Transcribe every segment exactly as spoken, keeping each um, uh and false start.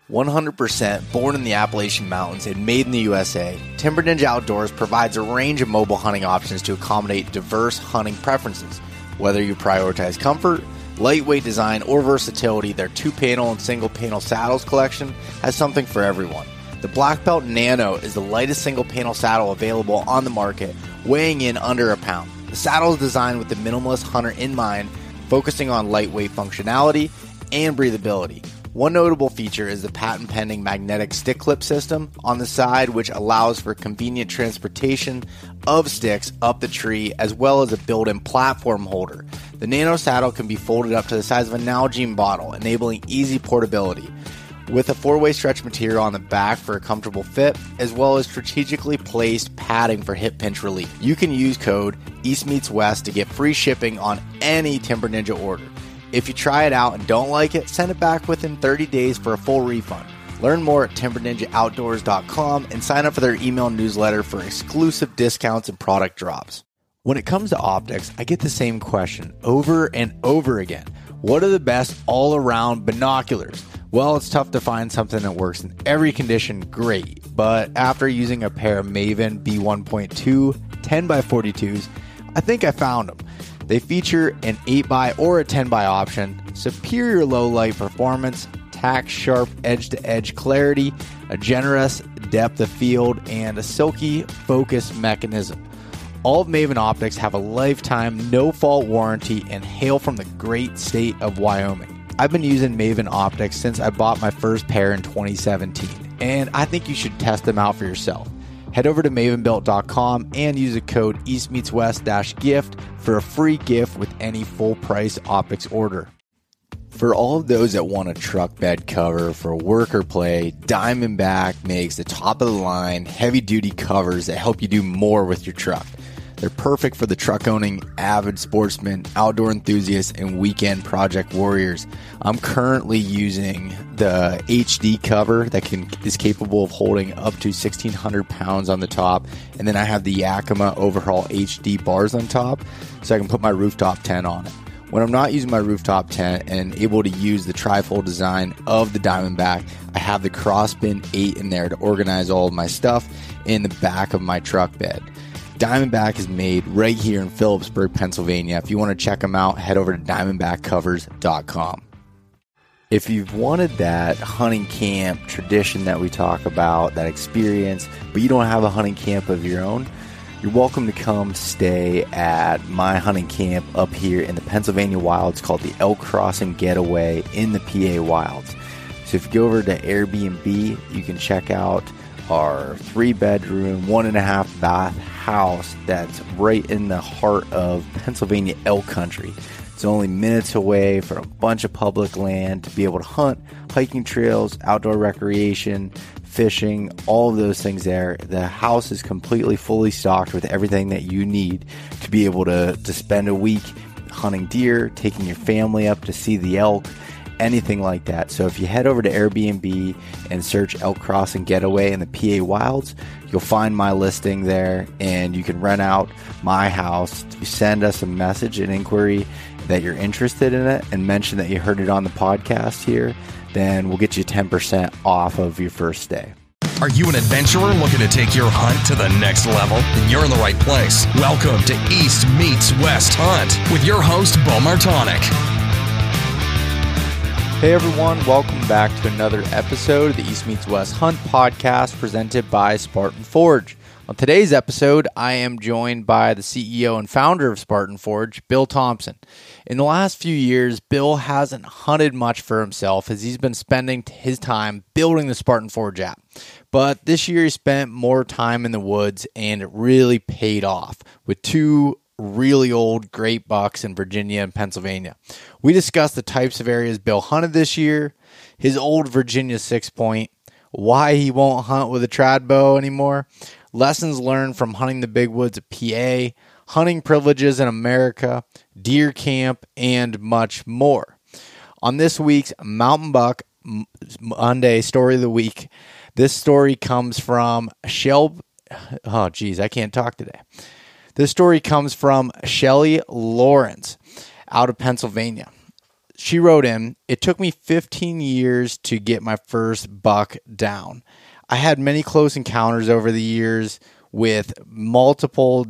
one hundred percent born in the Appalachian Mountains and made in the U S A, Timber Ninja Outdoors provides a range of mobile hunting options to accommodate diverse hunting preferences. Whether you prioritize comfort, lightweight design, or versatility, their two-panel and single-panel saddles collection has something for everyone. The Black Belt Nano is the lightest single-panel saddle available on the market, weighing in under a pound. The saddle is designed with the minimalist hunter in mind, focusing on lightweight functionality and breathability. One notable feature is the patent-pending magnetic stick clip system on the side, which allows for convenient transportation of sticks up the tree, as well as a built-in platform holder. The Nano saddle can be folded up to the size of a Nalgene bottle, enabling easy portability. With a four-way stretch material on the back for a comfortable fit, as well as strategically placed padding for hip pinch relief. You can use code East Meets West to get free shipping on any Timber Ninja order. If you try it out and don't like it, send it back within thirty days for a full refund. Learn more at timber ninja outdoors dot com and sign up for their email newsletter for exclusive discounts and product drops. When it comes to optics, I get the same question over and over again. What are the best all-around binoculars? Well, it's tough to find something that works in every condition great, but after using a pair of Maven B one point two ten by forty-twos, I think I found them. They feature an eight by or a ten by option, superior low light performance, tack sharp edge-to-edge clarity, a generous depth of field, and a silky focus mechanism. All of Maven optics have a lifetime no-fault warranty and hail from the great state of Wyoming. I've been using Maven optics since I bought my first pair in twenty seventeen, and I think you should test them out for yourself. Head over to maven built dot com and use the code East Meets West gift for a free gift with any full price optics order. For all of those that want a truck bed cover for work or play, Diamondback makes the top of the line heavy duty covers that help you do more with your truck. They're perfect for the truck owning avid sportsmen, outdoor enthusiasts, and weekend project warriors. I'm currently using the H D cover that can is capable of holding up to sixteen hundred pounds on the top. And then I have the Yakima Overhaul H D bars on top, so I can put my rooftop tent on it. When I'm not using my rooftop tent and able to use the trifold design of the Diamondback, I have the Crossbin eight in there to organize all of my stuff in the back of my truck bed. Diamondback is made right here in Phillipsburg, Pennsylvania. If you want to check them out, head over to diamondback covers dot com. If you've wanted that hunting camp tradition that we talk about, that experience, but you don't have a hunting camp of your own, you're welcome to come stay at my hunting camp up here in the Pennsylvania Wilds called the Elk Crossing Getaway in the P A Wilds. So if you go over to Airbnb, you can check out our three-bedroom, one-and-a-half bath house that's right in the heart of Pennsylvania elk country. It's only minutes away from a bunch of public land to be able to hunt, hiking trails, outdoor recreation, fishing, all of those things there. The house is completely fully stocked with everything that you need to be able to, to spend a week hunting deer, taking your family up to see the elk, anything like that. So if you head over to Airbnb and search Elk Crossing Getaway in the P A Wilds, you'll find my listing there, and you can rent out my house. You send us a message, an inquiry that you're interested in it, and mention that you heard it on the podcast here, then we'll get you ten percent off of your first stay. Are you an adventurer looking to take your hunt to the next level? Then you're in the right place. Welcome to East Meets West Hunt with your host, Bo Martonic. Hey everyone, welcome back to another episode of the East Meets West Hunt podcast presented by Spartan Forge. On today's episode, I am joined by the C E O and founder of Spartan Forge, Bill Thompson. In the last few years, Bill hasn't hunted much for himself as he's been spending his time building the Spartan Forge app. But this year he spent more time in the woods, and it really paid off with two really old great bucks in Virginia and Pennsylvania. We discussed the types of areas Bill hunted this year, his old Virginia six point, why he won't hunt with a trad bow anymore, lessons learned from hunting the big woods of P A, hunting privileges in America, deer camp, and much more. On this week's Mountain Buck Monday Story of the Week, this story comes from Shel... Oh, geez, I can't talk today. This story comes from Shelly Lawrence out of Pennsylvania. she wrote in, "It took me fifteen years to get my first buck down. I had many close encounters over the years with multiple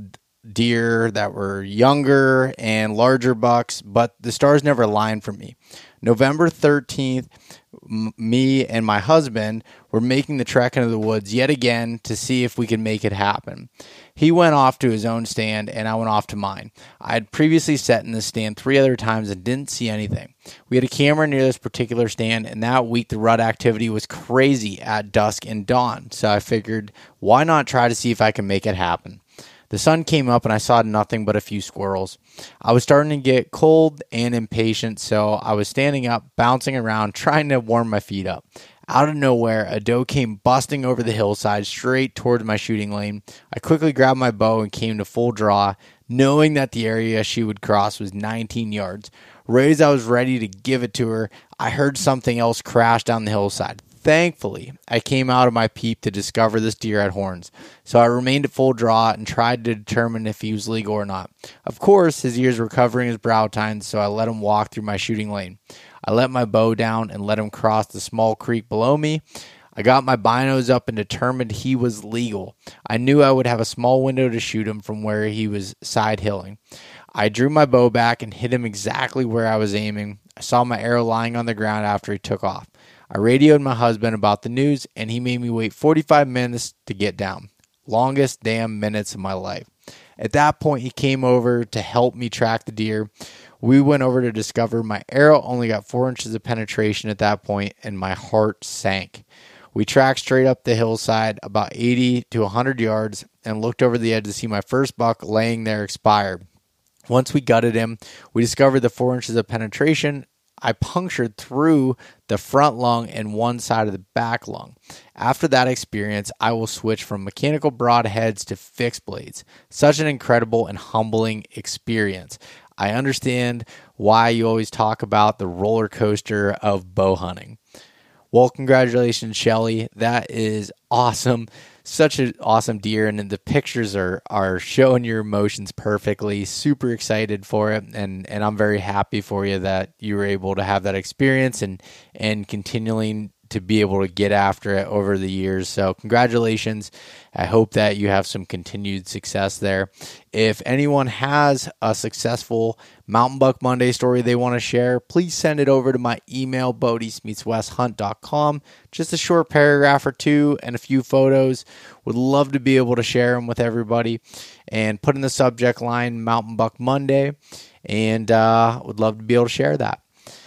deer that were younger and larger bucks, but the stars never aligned for me. November thirteenth, m- me and my husband were making the trek into the woods yet again to see if we could make it happen. He went off to his own stand and I went off to mine. I had previously sat in the stand three other times and didn't see anything. We had a camera near this particular stand, and that week the rut activity was crazy at dusk and dawn, so I figured, why not try to see if I can make it happen? The sun came up and I saw nothing but a few squirrels. I was starting to get cold and impatient, so I was standing up, bouncing around, trying to warm my feet up. Out of nowhere, a doe came busting over the hillside straight towards my shooting lane. I quickly grabbed my bow and came to full draw, knowing that the area she would cross was nineteen yards. Right as I was ready to give it to her, I heard something else crash down the hillside. Thankfully, I came out of my peep to discover this deer had horns, so I remained at full draw and tried to determine if he was legal or not. Of course, his ears were covering his brow tines, so I let him walk through my shooting lane. I let my bow down and let him cross the small creek below me. I got my binos up and determined he was legal. I knew I would have a small window to shoot him from where he was side hilling. I drew my bow back and hit him exactly where I was aiming. I saw my arrow lying on the ground after he took off. I radioed my husband about the news, and he made me wait forty-five minutes to get down. Longest damn minutes of my life. At that point, he came over to help me track the deer. We went over to discover my arrow only got four inches of penetration at that point, and my heart sank. We tracked straight up the hillside about eighty to one hundred yards and looked over the edge to see my first buck laying there expired. Once we gutted him, we discovered the four inches of penetration. I punctured through the front lung and one side of the back lung. After that experience, I will switch from mechanical broadheads to fixed blades. Such an incredible and humbling experience. I understand why you always talk about the roller coaster of bow hunting. Well, congratulations, Shelly. That is awesome. Such an awesome deer, and the pictures are are showing your emotions perfectly. Super excited for it, and and I'm very happy for you that you were able to have that experience and and continuing to be able to get after it over the years. So congratulations. I hope that you have some continued success there. If anyone has a successful Mountain Buck Monday story they want to share, please send it over to my email, boat east meets west hunt dot com. Just a short paragraph or two and a few photos. Would love to be able to share them with everybody, and put in the subject line Mountain Buck Monday, and uh, would love to be able to share that.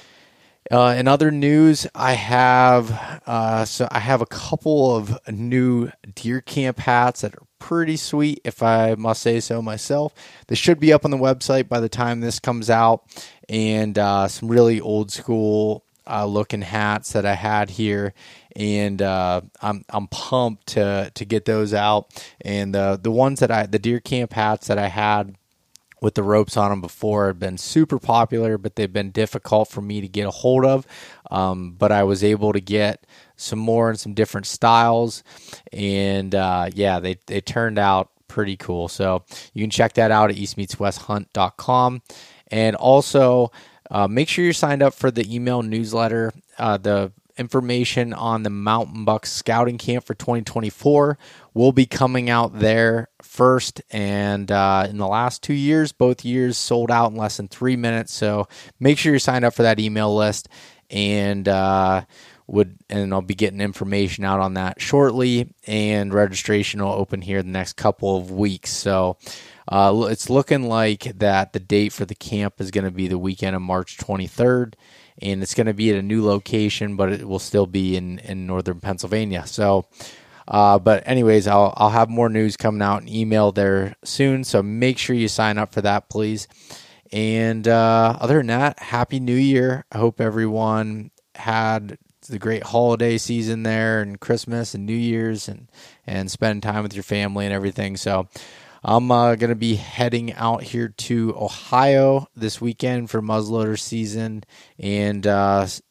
Uh, in other news, I have uh, so I have a couple of new deer camp hats that are pretty sweet, if I must say so myself. They should be up on the website by the time this comes out, and uh, some really old school uh, looking hats that I had here, and uh, I'm I'm pumped to to get those out. And uh, the ones that I the deer camp hats that I had with the ropes on them before have been super popular, but they've been difficult for me to get a hold of. Um, but I was able to get some more in some different styles, and uh, yeah, they they turned out pretty cool. So you can check that out at east meets west hunt dot com, and also uh, make sure you're signed up for the email newsletter. Uh, the information on the Mountain Buck Scouting Camp for twenty twenty-four will be coming out there first, and uh, in the last two years, both years sold out in less than three minutes, so make sure you're signed up for that email list, and uh, would and I'll be getting information out on that shortly, and registration will open here the next couple of weeks. So uh, it's looking like that the date for the camp is going to be the weekend of March twenty-third, and it's going to be at a new location, but it will still be in, in northern Pennsylvania. So, uh, but anyways, I'll I'll have more news coming out in email there soon, so make sure you sign up for that, please. And uh, other than that, Happy New Year. I hope everyone had the great holiday season there, and Christmas and New Year's, and, and spend time with your family and everything. So I'm uh, going to be heading out here to Ohio this weekend for muzzleloader season, and uh,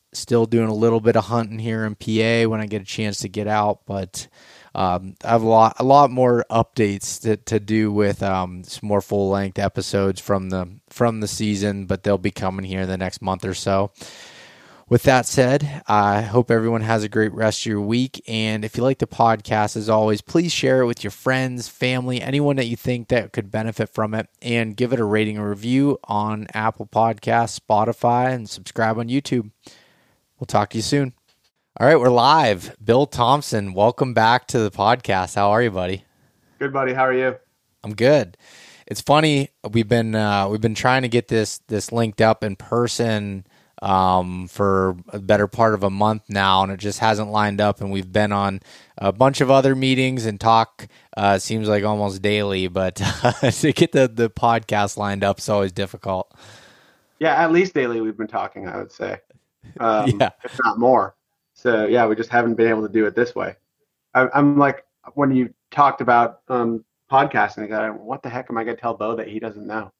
Still doing a little bit of hunting here in P A when I get a chance to get out, but um, I have a lot, a lot more updates to, to do with um, some more full length episodes from the from the season, but they'll be coming here in the next month or so. With that said, I hope everyone has a great rest of your week. And if you like the podcast, as always, please share it with your friends, family, anyone that you think that could benefit from it, and give it a rating and review on Apple Podcasts, Spotify, and subscribe on YouTube. We'll talk to you soon. All right, we're live. Bill Thompson, welcome back to the podcast. How are you, buddy? Good, buddy. How are you? I'm good. It's funny, we've been uh, we've been trying to get this this linked up in person um, for a better part of a month now, and it just hasn't lined up. And we've been on a bunch of other meetings and talk. Uh, seems like almost daily, but uh, to get the the podcast lined up is always difficult. Yeah, at least daily we've been talking, I would say, um, yeah. if not more. So yeah, we just haven't been able to do it this way. I, I'm like, when you talked about um, podcasting, I, what the heck am I going to tell Bo that he doesn't know?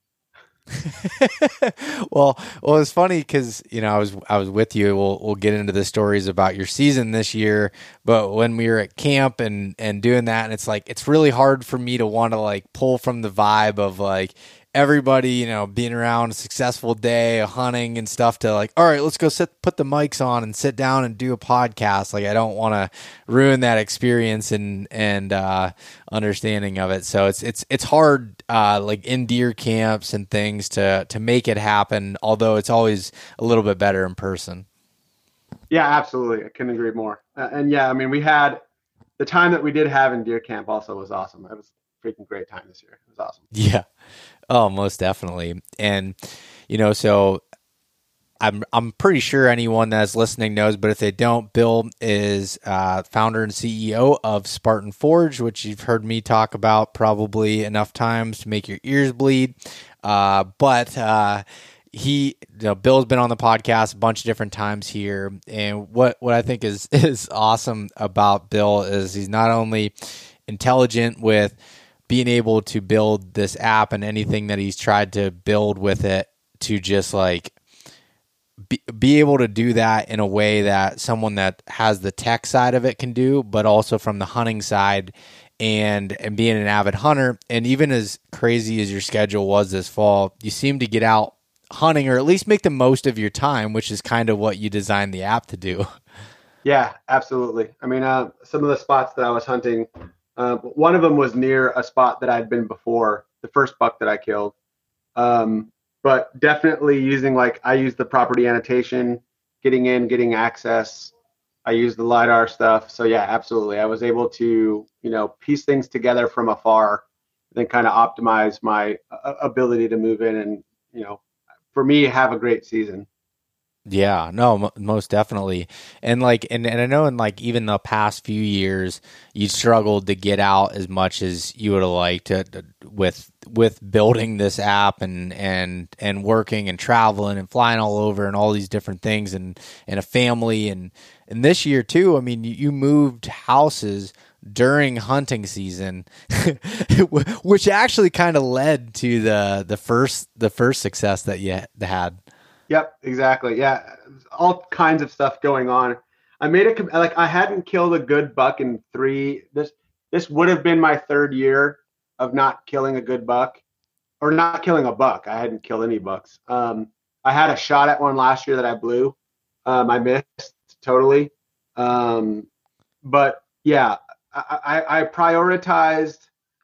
well, well, it's funny because you know I was I was with you. We'll we'll get into the stories about your season this year, but when we were at camp and and doing that, and it's like it's really hard for me to want to like pull from the vibe of like everybody, you know, being around a successful day of hunting and stuff to like, all right, let's go sit, put the mics on and sit down and do a podcast. Like, I don't want to ruin that experience and, and, uh, understanding of it. So it's, it's, it's hard, uh, like in deer camps and things to, to make it happen. Although it's always a little bit better in person. Yeah, absolutely. I couldn't agree more. Uh, and yeah, I mean, we had the time that we did have in deer camp also was awesome. It was a freaking great time this year. It was awesome. Yeah. Oh, most definitely. And, you know, so I'm I'm pretty sure anyone that's listening knows, but if they don't, Bill is uh, founder and C E O of Spartan Forge, which you've heard me talk about probably enough times to make your ears bleed. Uh, but uh, he, you know, Bill's been on the podcast a bunch of different times here. And what, what I think is, is awesome about Bill is he's not only intelligent with being able to build this app and anything that he's tried to build with it to just like be, be able to do that in a way that someone that has the tech side of it can do, but also from the hunting side and, and being an avid hunter. And even as crazy as your schedule was this fall, you seem to get out hunting or at least make the most of your time, which is kind of what you designed the app to do. Yeah, absolutely. I mean, uh, some of the spots that I was hunting, Uh, one of them was near a spot that I'd been before, the first buck that I killed. Um, but definitely using like, I used the property annotation, getting in, getting access. I used the LiDAR stuff. So yeah, absolutely. I was able to, you know, piece things together from afar, then kind of optimize my uh, ability to move in and, you know, for me, have a great season. Yeah, no, m- most definitely. And like, and, and I know in like even the past few years, you struggled to get out as much as you would have liked to, to, with, with building this app and, and, and working and traveling and flying all over and all these different things and, and a family. And, and this year too, I mean, you, you moved houses during hunting season, which actually kind of led to the, the first, the first success that you had. Yep, exactly. Yeah, all kinds of stuff going on. I made it like I hadn't killed a good buck in three. This this would have been my third year of not killing a good buck, or not killing a buck. I hadn't killed any bucks. Um, I had a shot at one last year that I blew. Um, I missed totally. Um, but yeah, I, I, I prioritized.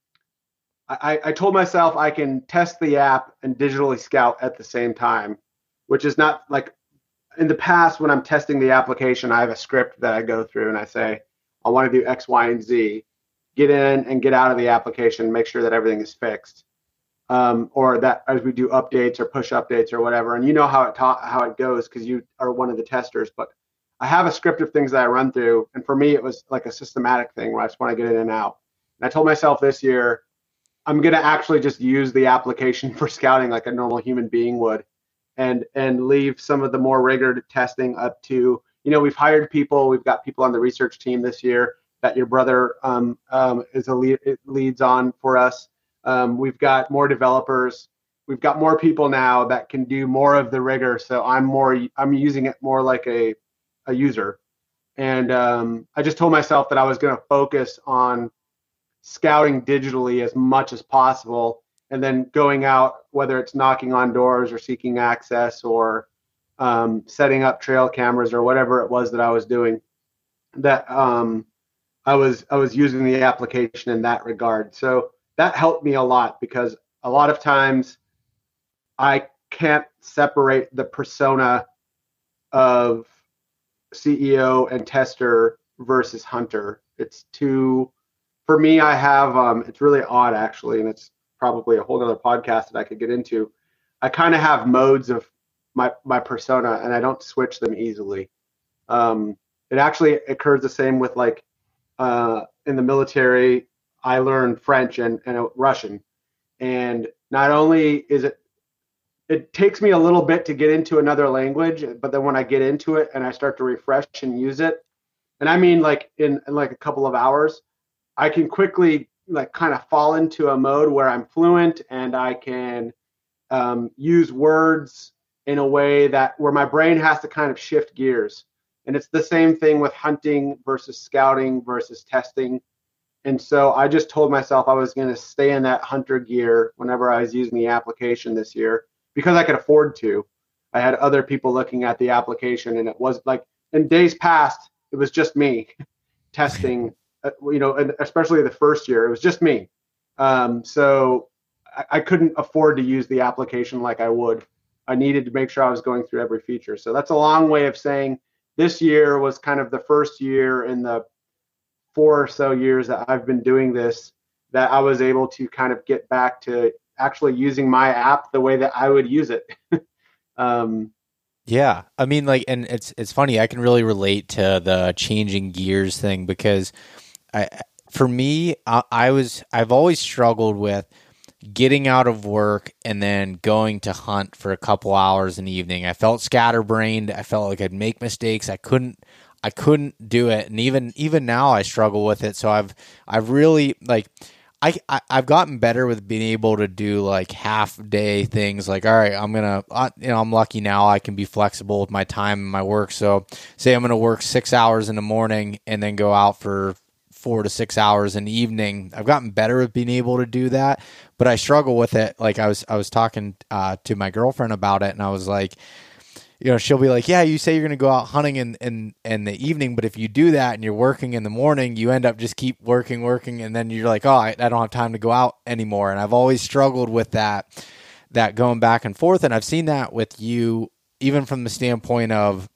I, I told myself I can test the app and digitally scout at the same time, which is not like in the past when I'm testing the application, I have a script that I go through and I say, I want to do X, Y, and Z, get in and get out of the application, make sure that everything is fixed. Um, or that as we do updates or push updates or whatever. And you know how it ta- how it goes because you are one of the testers, but I have a script of things that I run through. And for me, it was like a systematic thing where I just want to get in and out. And I told myself this year, I'm going to actually just use the application for scouting like a normal human being would. and and leave some of the more rigorous testing up to, you know, we've hired people, we've got people on the research team this year that your brother um, um, is a lead, leads on for us. Um, we've got more developers, we've got more people now that can do more of the rigor. So I'm more, I'm using it more like a, a user. And um, I just told myself that I was going to focus on scouting digitally as much as possible, and then going out, whether it's knocking on doors or seeking access or um, setting up trail cameras or whatever it was that I was doing, that um, I was I was using the application in that regard. So that helped me a lot, because a lot of times I can't separate the persona of C E O and tester versus hunter. It's too, for me, I have, um, it's really odd actually, and it's probably a whole other podcast that I could get into. I kind of have modes of my, my persona, and I don't switch them easily. Um, it actually occurs the same with like, uh, in the military, I learned French and, and Russian. And not only is it, it takes me a little bit to get into another language, but then when I get into it and I start to refresh and use it, and I mean like in, in like a couple of hours, I can quickly like kind of fall into a mode where I'm fluent, and I can um, use words in a way that where my brain has to kind of shift gears. And it's the same thing with hunting versus scouting versus testing. And so I just told myself I was going to stay in that hunter gear whenever I was using the application this year, because I could afford to. I had other people looking at the application, and it was like in days past, it was just me testing, uh, you know, and especially the first year, it was just me. Um, so I, I couldn't afford to use the application like I would. I needed to make sure I was going through every feature. So that's a long way of saying this year was kind of the first year in the four or so years that I've been doing this that I was able to kind of get back to actually using my app the way that I would use it. um, yeah. I mean, like, and it's, it's funny. I can really relate to the changing gears thing, because I, for me, I, I was, I've always struggled with getting out of work and then going to hunt for a couple hours in the evening. I felt scatterbrained. I felt like I'd make mistakes. I couldn't, I couldn't do it. And even, even now I struggle with it. So I've, I've really like, I, I, I've gotten better with being able to do like half day things. Like, all right, I'm going to, uh, you know, I'm lucky now I can be flexible with my time and my work. So say I'm going to work six hours in the morning and then go out for four to six hours in the evening. I've gotten better at being able to do that, but I struggle with it. Like I was, I was talking uh, to my girlfriend about it, and I was like, you know, she'll be like, yeah, you say you're going to go out hunting in, in, in the evening, but if you do that and you're working in the morning, you end up just keep working, working. And then you're like, oh, I, I don't have time to go out anymore. And I've always struggled with that, that going back and forth. And I've seen that with you, even from the standpoint of,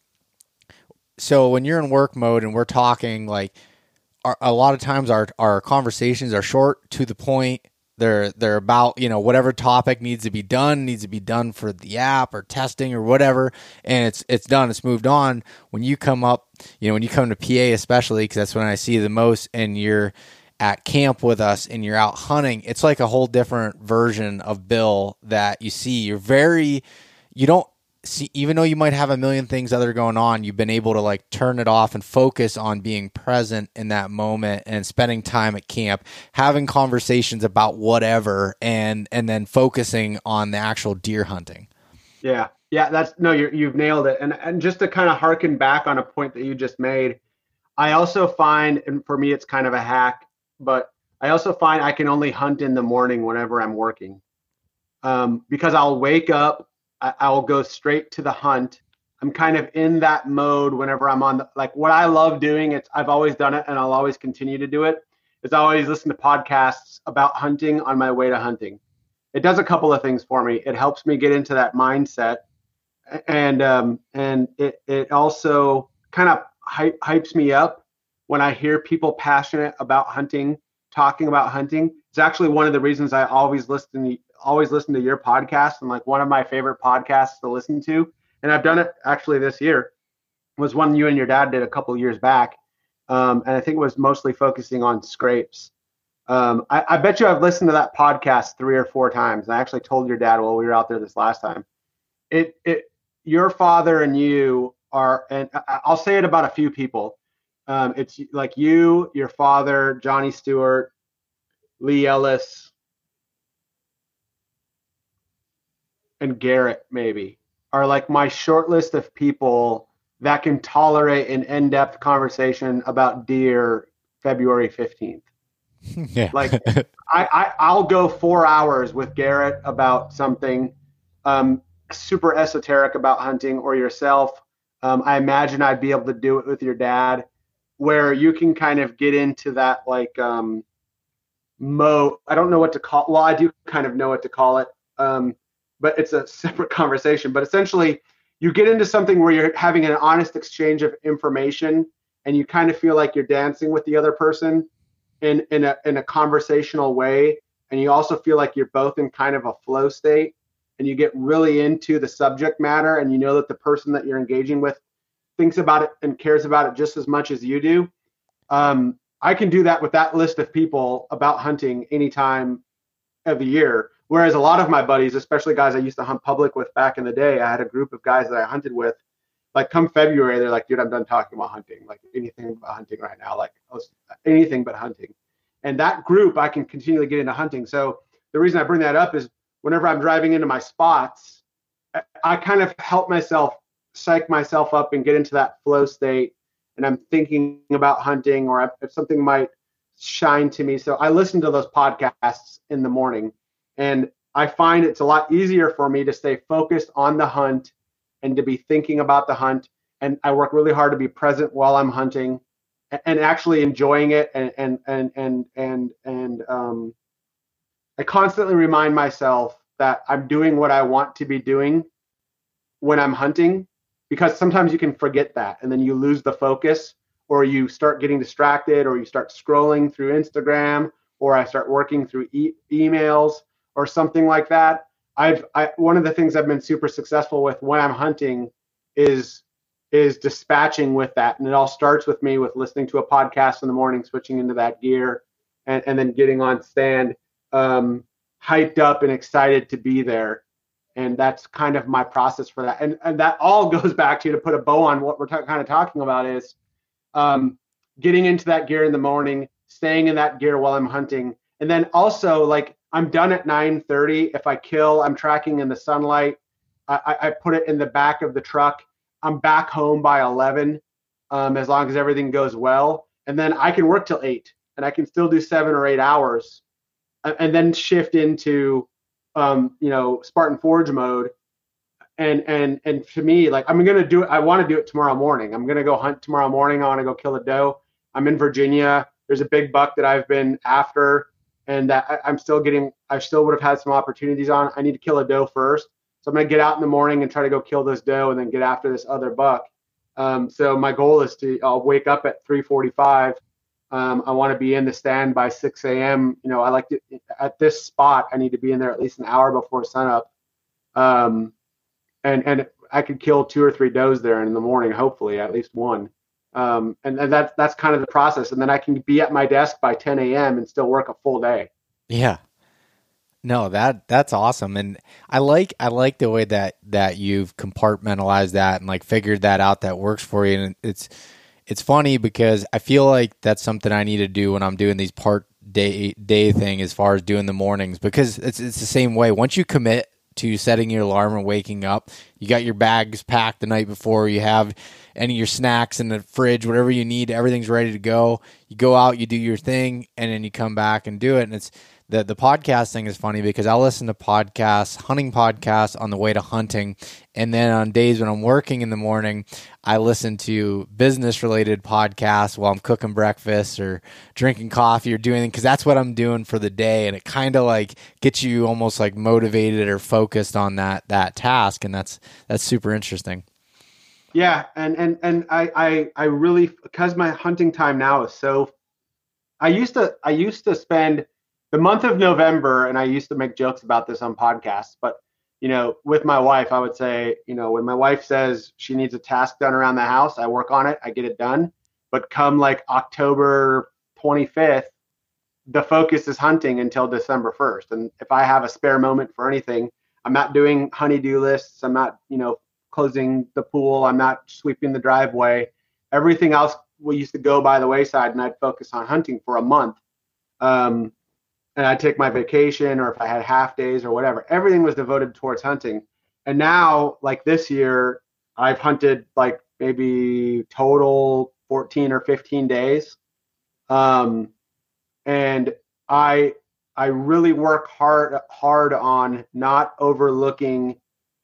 so when you're in work mode and we're talking, like our, a lot of times our, our conversations are short, to the point. They're they're about, you know, whatever topic needs to be done, needs to be done for the app or testing or whatever, and it's it's done, it's moved on. When you come up, you know, when you come to P A especially, because that's when I see the most, and you're at camp with us and you're out hunting, it's like a whole different version of Bill that you see. You're very, you don't see, even though you might have a million things other going on, you've been able to like turn it off and focus on being present in that moment and spending time at camp, having conversations about whatever, and and then focusing on the actual deer hunting. Yeah. Yeah, that's no, you're, you've nailed it. And and just to kind of harken back on a point that you just made, I also find, and for me, it's kind of a hack, but I also find I can only hunt in the morning whenever I'm working, um, because I'll wake up, I'll go straight to the hunt. I'm kind of in that mode whenever I'm on the, like what I love doing. It's, I've always done it and I'll always continue to do it. Is I always listen to podcasts about hunting on my way to hunting. It does a couple of things for me. It helps me get into that mindset. And, um, and it, it also kind of hype, hypes me up when I hear people passionate about hunting, talking about hunting. It's actually one of the reasons I always listen to always listen to your podcast, and like one of my favorite podcasts to listen to. And I've done it actually this year, was one you and your dad did a couple of years back. Um, and I think it was mostly focusing on scrapes. Um, I, I bet you I've listened to that podcast three or four times. And I actually told your dad while we were out there this last time, it, it, your father and you are, and I'll say it about a few people. Um, it's like you, your father, Johnny Stewart, Lee Ellis, and Garrett maybe are like my short list of people that can tolerate an in-depth conversation about deer February fifteenth. Yeah. Like I, I I'll go four hours with Garrett about something um, super esoteric about hunting, or yourself. Um, I imagine I'd be able to do it with your dad, where you can kind of get into that like um, mo. I don't know what to call. Well, I do kind of know what to call it, um, but it's a separate conversation. But essentially, you get into something where you're having an honest exchange of information, and you kind of feel like you're dancing with the other person in in a in a conversational way, and you also feel like you're both in kind of a flow state, and you get really into the subject matter, and you know that the person that you're engaging with thinks about it and cares about it just as much as you do. Um, I can do that with that list of people about hunting anytime of the year. Whereas a lot of my buddies, especially guys I used to hunt public with back in the day, I had a group of guys that I hunted with. Like come February, they're like, dude, I'm done talking about hunting. Like anything about hunting right now, like anything but hunting. And that group, I can continually get into hunting. So the reason I bring that up is whenever I'm driving into my spots, I, I kind of help myself psych myself up and get into that flow state. And I'm thinking about hunting, or if something might shine to me. So I listen to those podcasts in the morning, and I find it's a lot easier for me to stay focused on the hunt and to be thinking about the hunt. And I work really hard to be present while I'm hunting and actually enjoying it. And, and, and, and, and, and um, I constantly remind myself that I'm doing what I want to be doing when I'm hunting, because sometimes you can forget that and then you lose the focus, or you start getting distracted, or you start scrolling through Instagram, or I start working through e- emails or something like that. I've I, one of the things I've been super successful with when I'm hunting is is dispatching with that, and it all starts with me with listening to a podcast in the morning, switching into that gear, and, and then getting on stand, um, hyped up and excited to be there, and that's kind of my process for that. And and that all goes back to to put a bow on what we're ta- kind of talking about is um, getting into that gear in the morning, staying in that gear while I'm hunting, and then also like. I'm done at nine thirty. If I kill, I'm tracking in the sunlight. I, I put it in the back of the truck. I'm back home by eleven, um, as long as everything goes well. And then I can work till eight, and I can still do seven or eight hours, and then shift into, um, you know, Spartan Forge mode. And and and to me, like I'm gonna do it. I want to do it tomorrow morning. I'm gonna go hunt tomorrow morning. I want to go kill a doe. I'm in Virginia. There's a big buck that I've been after. And that I, I'm still getting, I still would have had some opportunities on. I need to kill a doe first. So I'm going to get out in the morning and try to go kill this doe and then get after this other buck. Um, so my goal is to, I'll wake up at three forty-five. Um, I want to be in the stand by six a.m. You know, I like to, at this spot, I need to be in there at least an hour before sunup. Um, and, and I could kill two or three does there in the morning, hopefully, at least one. Um, and, and that's, that's kind of the process. And then I can be at my desk by ten a.m. and still work a full day. Yeah. No, that that's awesome. And I like, I like the way that, that you've compartmentalized that and like figured that out that works for you. And it's, it's funny because I feel like that's something I need to do when I'm doing these part day, day thing as far as doing the mornings, because it's, it's the same way. Once you commit to setting your alarm and waking up, you got your bags packed the night before, you have any of your snacks in the fridge, whatever you need, everything's ready to go. You go out, you do your thing, and then you come back and do it. And it's the the podcast thing is funny because I'll listen to podcasts, hunting podcasts on the way to hunting, and then on days when I'm working in the morning, I listen to business related podcasts while I'm cooking breakfast or drinking coffee or doing, because that's what I'm doing for the day, and it kind of like gets you almost like motivated or focused on that that task, and that's that's super interesting. Yeah, and and and I I I really, because my hunting time now is so, I used to I used to spend the month of November, and I used to make jokes about this on podcasts, but you know, with my wife, I would say, you know, when my wife says she needs a task done around the house, I work on it, I get it done. But come like October twenty-fifth, the focus is hunting until December first. And if I have a spare moment for anything, I'm not doing honey-do lists. I'm not, you know, closing the pool. I'm not sweeping the driveway. Everything else we used to go by the wayside, and I'd focus on hunting for a month. Um, and I'd take my vacation, or if I had half days or whatever, everything was devoted towards hunting. And now, like this year, I've hunted like maybe total fourteen or fifteen days. Um, and I I really work hard hard on not overlooking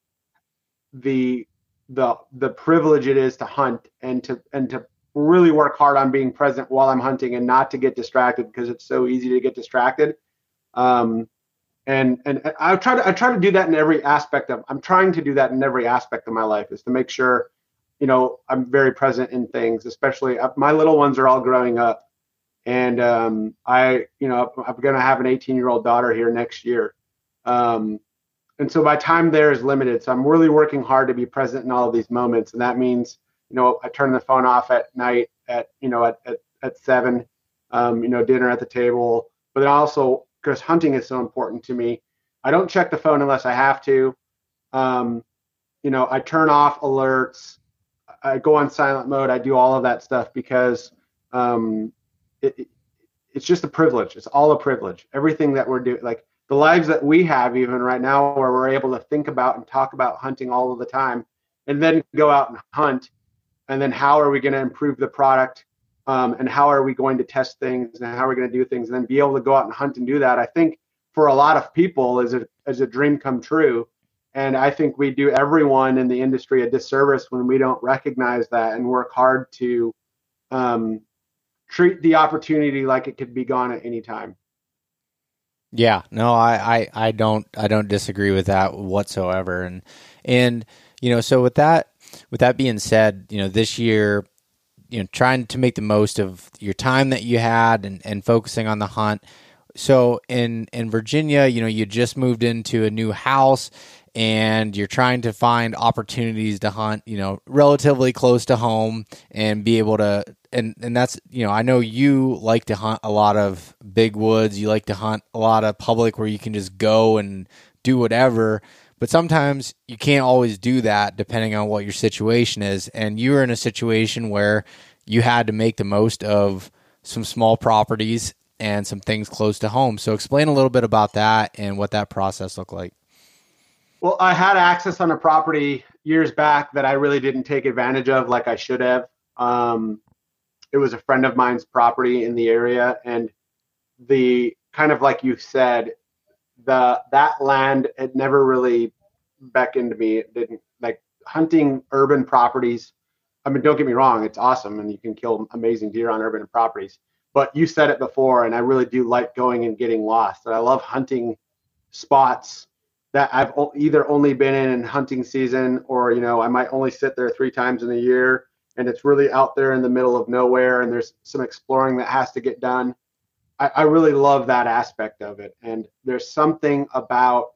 the the the privilege it is to hunt, and to and to really work hard on being present while I'm hunting and not to get distracted, because it's so easy to get distracted. Um, and and I try to I try to do that in every aspect of I'm trying to do that in every aspect of my life, is to make sure, you know, I'm very present in things, especially uh, my little ones are all growing up. And um, I, you know, I'm going to have an eighteen year old daughter here next year. Um, and so my time there is limited. So I'm really working hard to be present in all of these moments. And that means, you know, I turn the phone off at night at, you know, at, at, at seven, um, you know, dinner at the table. But then also, because hunting is so important to me, I don't check the phone unless I have to. Um, you know, I turn off alerts. I go on silent mode. I do all of that stuff because, um, It, it, it's just a privilege. It's all a privilege. Everything that we're doing, like the lives that we have even right now, where we're able to think about and talk about hunting all of the time, and then go out and hunt. And then how are we going to improve the product? Um, and how are we going to test things, and how are we going to do things, and then be able to go out and hunt and do that? I think for a lot of people is a, is a dream come true. And I think we do everyone in the industry a disservice when we don't recognize that and work hard to, um, treat the opportunity like it could be gone at any time. Yeah, no, I, I, I don't, I don't disagree with that whatsoever. And, and, you know, so with that, with that being said, you know, this year, you know, trying to make the most of your time that you had, and, and focusing on the hunt. So in, in Virginia, you know, you just moved into a new house, and you're trying to find opportunities to hunt, you know, relatively close to home, and be able to, and, and that's, you know, I know you like to hunt a lot of big woods. You like to hunt a lot of public where you can just go and do whatever, but sometimes you can't always do that depending on what your situation is. And you were in a situation where you had to make the most of some small properties and some things close to home. So explain a little bit about that and what that process looked like. Well, I had access on a property years back that I really didn't take advantage of like I should have. Um, it was a friend of mine's property in the area, and the kind of like you said, the that land had never really beckoned me. It didn't, like hunting urban properties. I mean, don't get me wrong, it's awesome, and you can kill amazing deer on urban properties. But you said it before, and I really do like going and getting lost. And I love hunting spots that I've either only been in in hunting season, or, you know, I might only sit there three times in a year, and it's really out there in the middle of nowhere, and there's some exploring that has to get done. I, I really love that aspect of it. And there's something about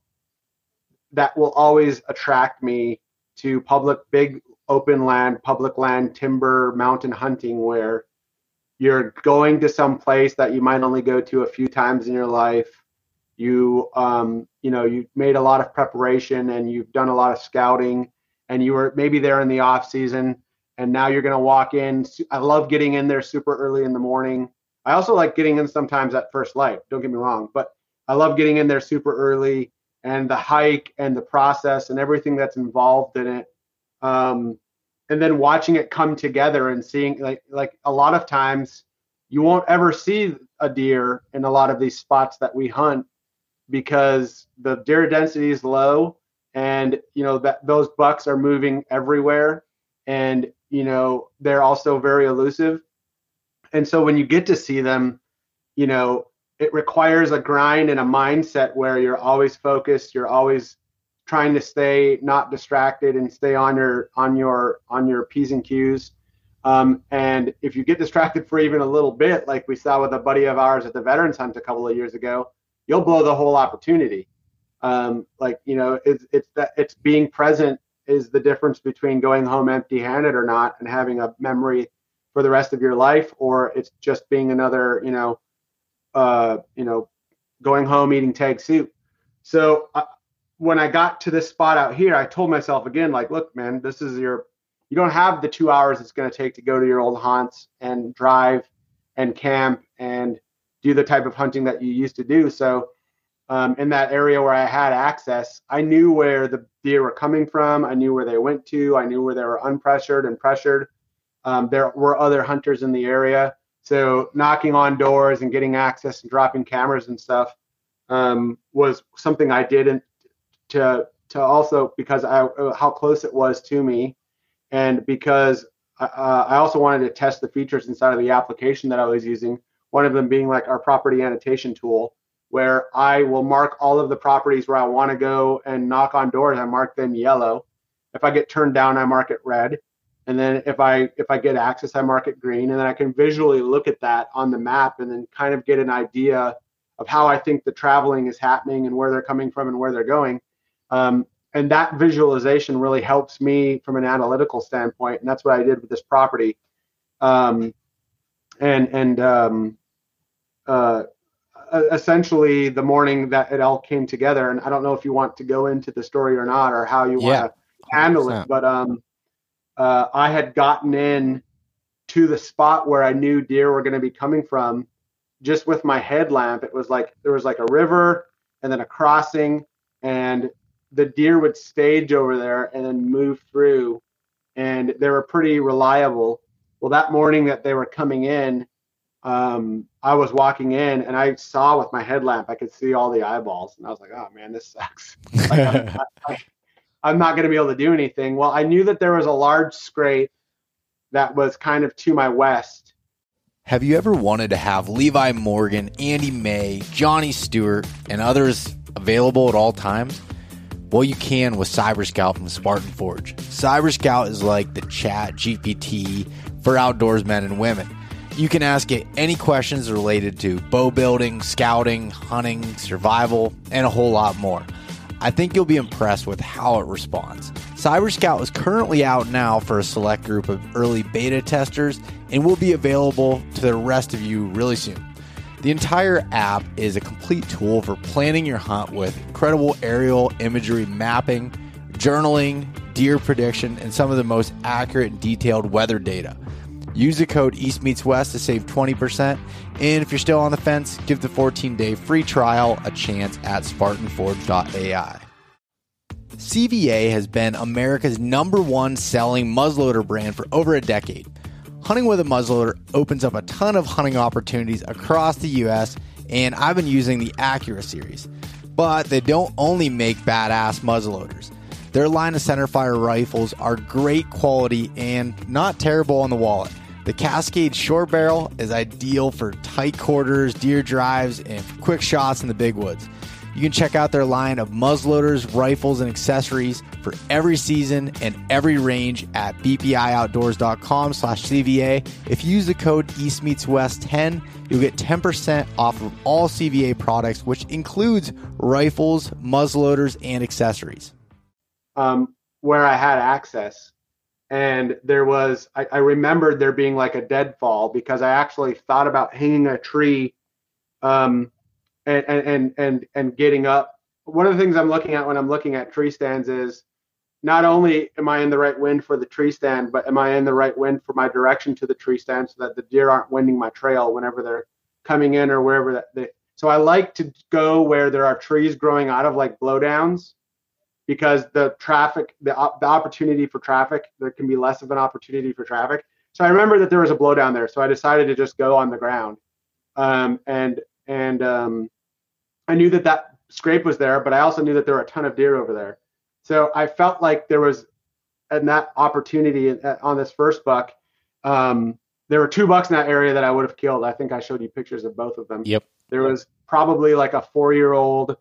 that will always attract me to public, big open land, public land, timber, mountain hunting, where you're going to some place that you might only go to a few times in your life. You, um, you know, you made a lot of preparation, and you've done a lot of scouting, and you were maybe there in the off season, and now you're going to walk in. I love getting in there super early in the morning. I also like getting in sometimes at first light. Don't get me wrong, but I love getting in there super early, and the hike and the process and everything that's involved in it. Um, and then watching it come together and seeing, like, like a lot of times you won't ever see a deer in a lot of these spots that we hunt, because the deer density is low, and, you know, that those bucks are moving everywhere, and, you know, they're also very elusive. And so when you get to see them, you know, it requires a grind and a mindset where you're always focused, you're always trying to stay not distracted and stay on your on your on your P's and Q's. Um, and if you get distracted for even a little bit, like we saw with a buddy of ours at the Veterans Hunt a couple of years ago, you'll blow the whole opportunity. Um, like, you know, it's, it's that it's being present is the difference between going home empty handed or not, and having a memory for the rest of your life, or it's just being another, you know, uh, you know, going home eating tag soup. So uh, when I got to this spot out here, I told myself again, like, look, man, this is your, you don't have the two hours it's going to take to go to your old haunts and drive and camp and, do the type of hunting that you used to do. So um, in that area where I had access, I knew where the deer were coming from. I knew where they went to. I knew where they were unpressured and pressured. Um, there were other hunters in the area. So knocking on doors and getting access and dropping cameras and stuff um, was something I did in, to to also because I how close it was to me, and because uh, I also wanted to test the features inside of the application that I was using. One of them being like our property annotation tool, where I will mark all of the properties where I want to go and knock on doors. I mark them yellow. If I get turned down, I mark it red. And then if I if I get access, I mark it green. And then I can visually look at that on the map and then kind of get an idea of how I think the traveling is happening and where they're coming from and where they're going. Um, and that visualization really helps me from an analytical standpoint. And that's what I did with this property. Um, and and um, uh, essentially the morning that it all came together, and I don't know if you want to go into the story or not, or how you Yeah, want to handle it, but um, uh, I had gotten in to the spot where I knew deer were going to be coming from just with my headlamp. It was like there was like a river and then a crossing, and the deer would stage over there and then move through, and they were pretty reliable. Well, that morning that they were coming in, um, I was walking in and I saw with my headlamp, I could see all the eyeballs, and I was like, oh man, this sucks. Like, I'm, I, I'm not going to be able to do anything. Well, I knew that there was a large scrape that was kind of to my west. Have you ever wanted to have Levi Morgan, Andy May, Johnny Stewart, and others available at all times? Well, you can with CyberScout from Spartan Forge. CyberScout is like the Chat G P T for outdoors men and women. You can ask it any questions related to bow building, scouting, hunting, survival, and a whole lot more. I think you'll be impressed with how it responds. CyberScout is currently out now for a select group of early beta testers and will be available to the rest of you really soon. The entire app is a complete tool for planning your hunt with incredible aerial imagery mapping, journaling, deer prediction, and some of the most accurate and detailed weather data. Use the code EastMeetsWest to save twenty percent. And if you're still on the fence, give the fourteen-day free trial a chance at Spartan Forge dot A I. C V A has been America's number one selling muzzleloader brand for over a decade. Hunting with a muzzleloader opens up a ton of hunting opportunities across the U S, and I've been using the Acura series. But they don't only make badass muzzleloaders. Their line of centerfire rifles are great quality and not terrible on the wallet. The Cascade Short Barrel is ideal for tight quarters, deer drives, and for quick shots in the big woods. You can check out their line of muzzleloaders, rifles, and accessories for every season and every range at B P I outdoors dot com slash C V A. If you use the code EastMeetsWest ten, you'll get ten percent off of all C V A products, which includes rifles, muzzleloaders, and accessories. Um, where I had access, and there was, I, I remembered there being like a deadfall because I actually thought about hanging a tree um, and, and, and, and getting up. One of the things I'm looking at when I'm looking at tree stands is not only am I in the right wind for the tree stand, but am I in the right wind for my direction to the tree stand so that the deer aren't winding my trail whenever they're coming in or wherever that they, so I like to go where there are trees growing out of like blowdowns, because the traffic, the, the opportunity for traffic, there can be less of an opportunity for traffic. So I remember that there was a blowdown there. So I decided to just go on the ground. Um, and and um, I knew that that scrape was there, but I also knew that there were a ton of deer over there. So I felt like there was, in that opportunity on this first buck, um, there were two bucks in that area that I would have killed. I think I showed you pictures of both of them. Yep. There was probably like a four-year-old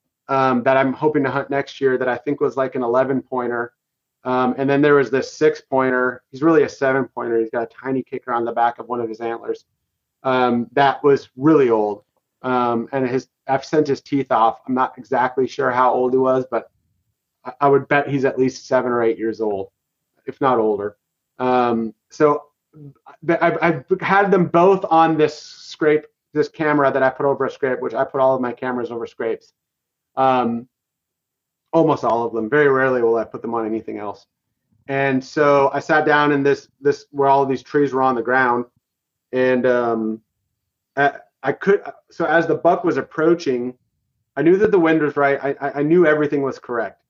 Um, that I'm hoping to hunt next year that I think was like an eleven pointer. Um, and then there was this six pointer. He's really a seven pointer. He's got a tiny kicker on the back of one of his antlers. Um, that was really old. Um, and his, I've sent his teeth off. I'm not exactly sure how old he was, but I, I would bet he's at least seven or eight years old, if not older. Um, so I've, I've had them both on this scrape, this camera that I put over a scrape, which I put all of my cameras over scrapes. Um, almost all of them. Very rarely will I put them on anything else. And so I sat down in this, this where all of these trees were on the ground, and um, at, I could, so as the buck was approaching, I knew that the wind was right. I, I knew everything was correct.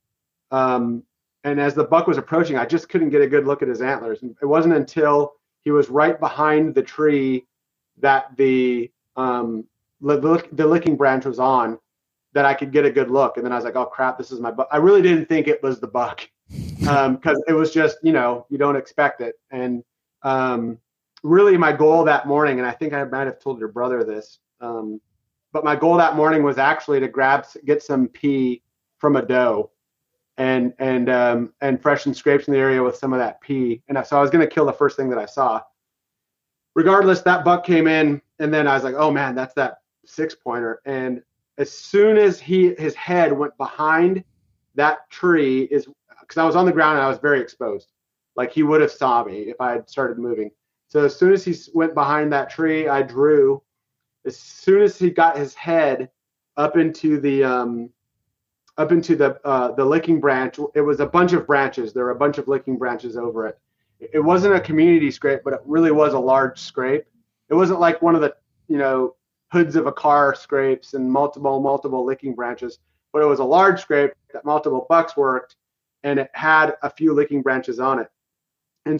Um, and as the buck was approaching, I just couldn't get a good look at his antlers. And it wasn't until he was right behind the tree that the, um, the, the licking branch was on that I could get a good look. And then I was like, oh crap, this is my buck. I really didn't think it was the buck. Um, cause it was just, you know, you don't expect it. And, um, really my goal that morning, and I think I might have told your brother this, um, but my goal that morning was actually to grab, get some pee from a doe and, and, um, and freshen scrapes in the area with some of that pee. And so I was going to kill the first thing that I saw. Regardless, that buck came in, and then I was like, oh man, that's that six pointer. And as soon as he, his head went behind that tree, is because I was on the ground and I was very exposed. Like he would have saw me if I had started moving. So as soon as he went behind that tree, I drew. As soon as he got his head up into the um, up into the uh, the licking branch, it was a bunch of branches. There were a bunch of licking branches over it. It wasn't a community scrape, but it really was a large scrape. It wasn't like one of the, you know, hoods of a car scrapes and multiple multiple licking branches, but it was a large scrape that multiple bucks worked, and it had a few licking branches on it. And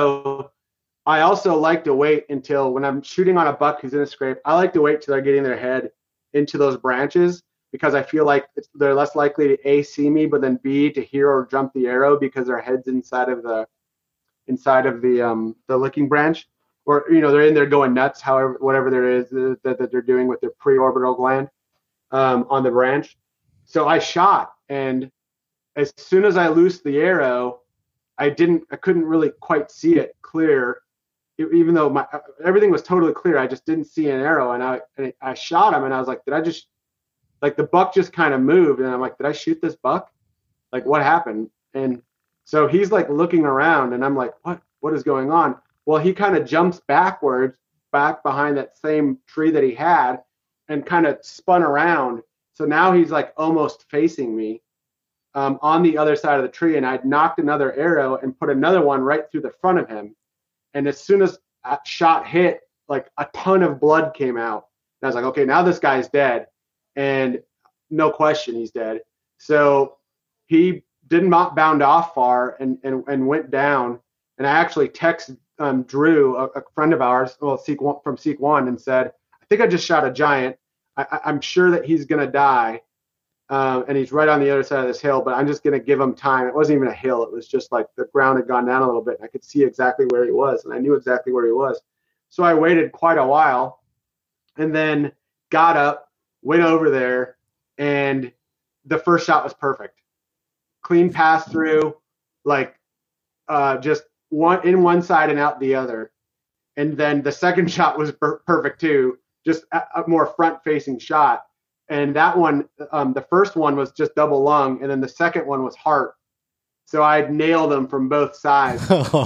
so I also like to wait until when I'm shooting on a buck who's in a scrape, I like to wait till they're getting their head into those branches, because I feel like it's, they're less likely to A, see me, but then B, to hear or jump the arrow because their head's inside of the inside of the um, the licking branch, or, you know, they're in there going nuts, however, whatever there is that, that they're doing with their preorbital gland um, on the branch. So I shot, and as soon as I loosed the arrow, I didn't, I couldn't really quite see it clear. Even though my everything was totally clear, I just didn't see an arrow, and I and I shot him, and I was like, did I just, like, the buck just kind of moved, and I'm like, did I shoot this buck? Like, what happened? And so he's like looking around, and I'm like, what what is going on? Well, he kind of jumps backwards, back behind that same tree that he had, and kind of spun around. So now he's like almost facing me um, on the other side of the tree, and I'd knocked another arrow and put another one right through the front of him. And as soon as that shot hit, like a ton of blood came out. And I was like, okay, now this guy's dead. And no question, he's dead. So he did not bound off far and, and, and went down. And I actually texted um, Drew, a, a friend of ours, well, Seek one, from Seek One, and said, I think I just shot a giant. I, I, I'm sure that he's going to die. Um, and he's right on the other side of this hill, but I'm just going to give him time. It wasn't even a hill. It was just like the ground had gone down a little bit, and I could see exactly where he was, and I knew exactly where he was. So I waited quite a while, and then got up, went over there, and the first shot was perfect. Clean pass through, like uh, just one in one side and out the other. And then the second shot was per- perfect too, just a, a more front-facing shot. And that one, um, the first one was just double lung, and then the second one was heart. So I'd nailed them from both sides.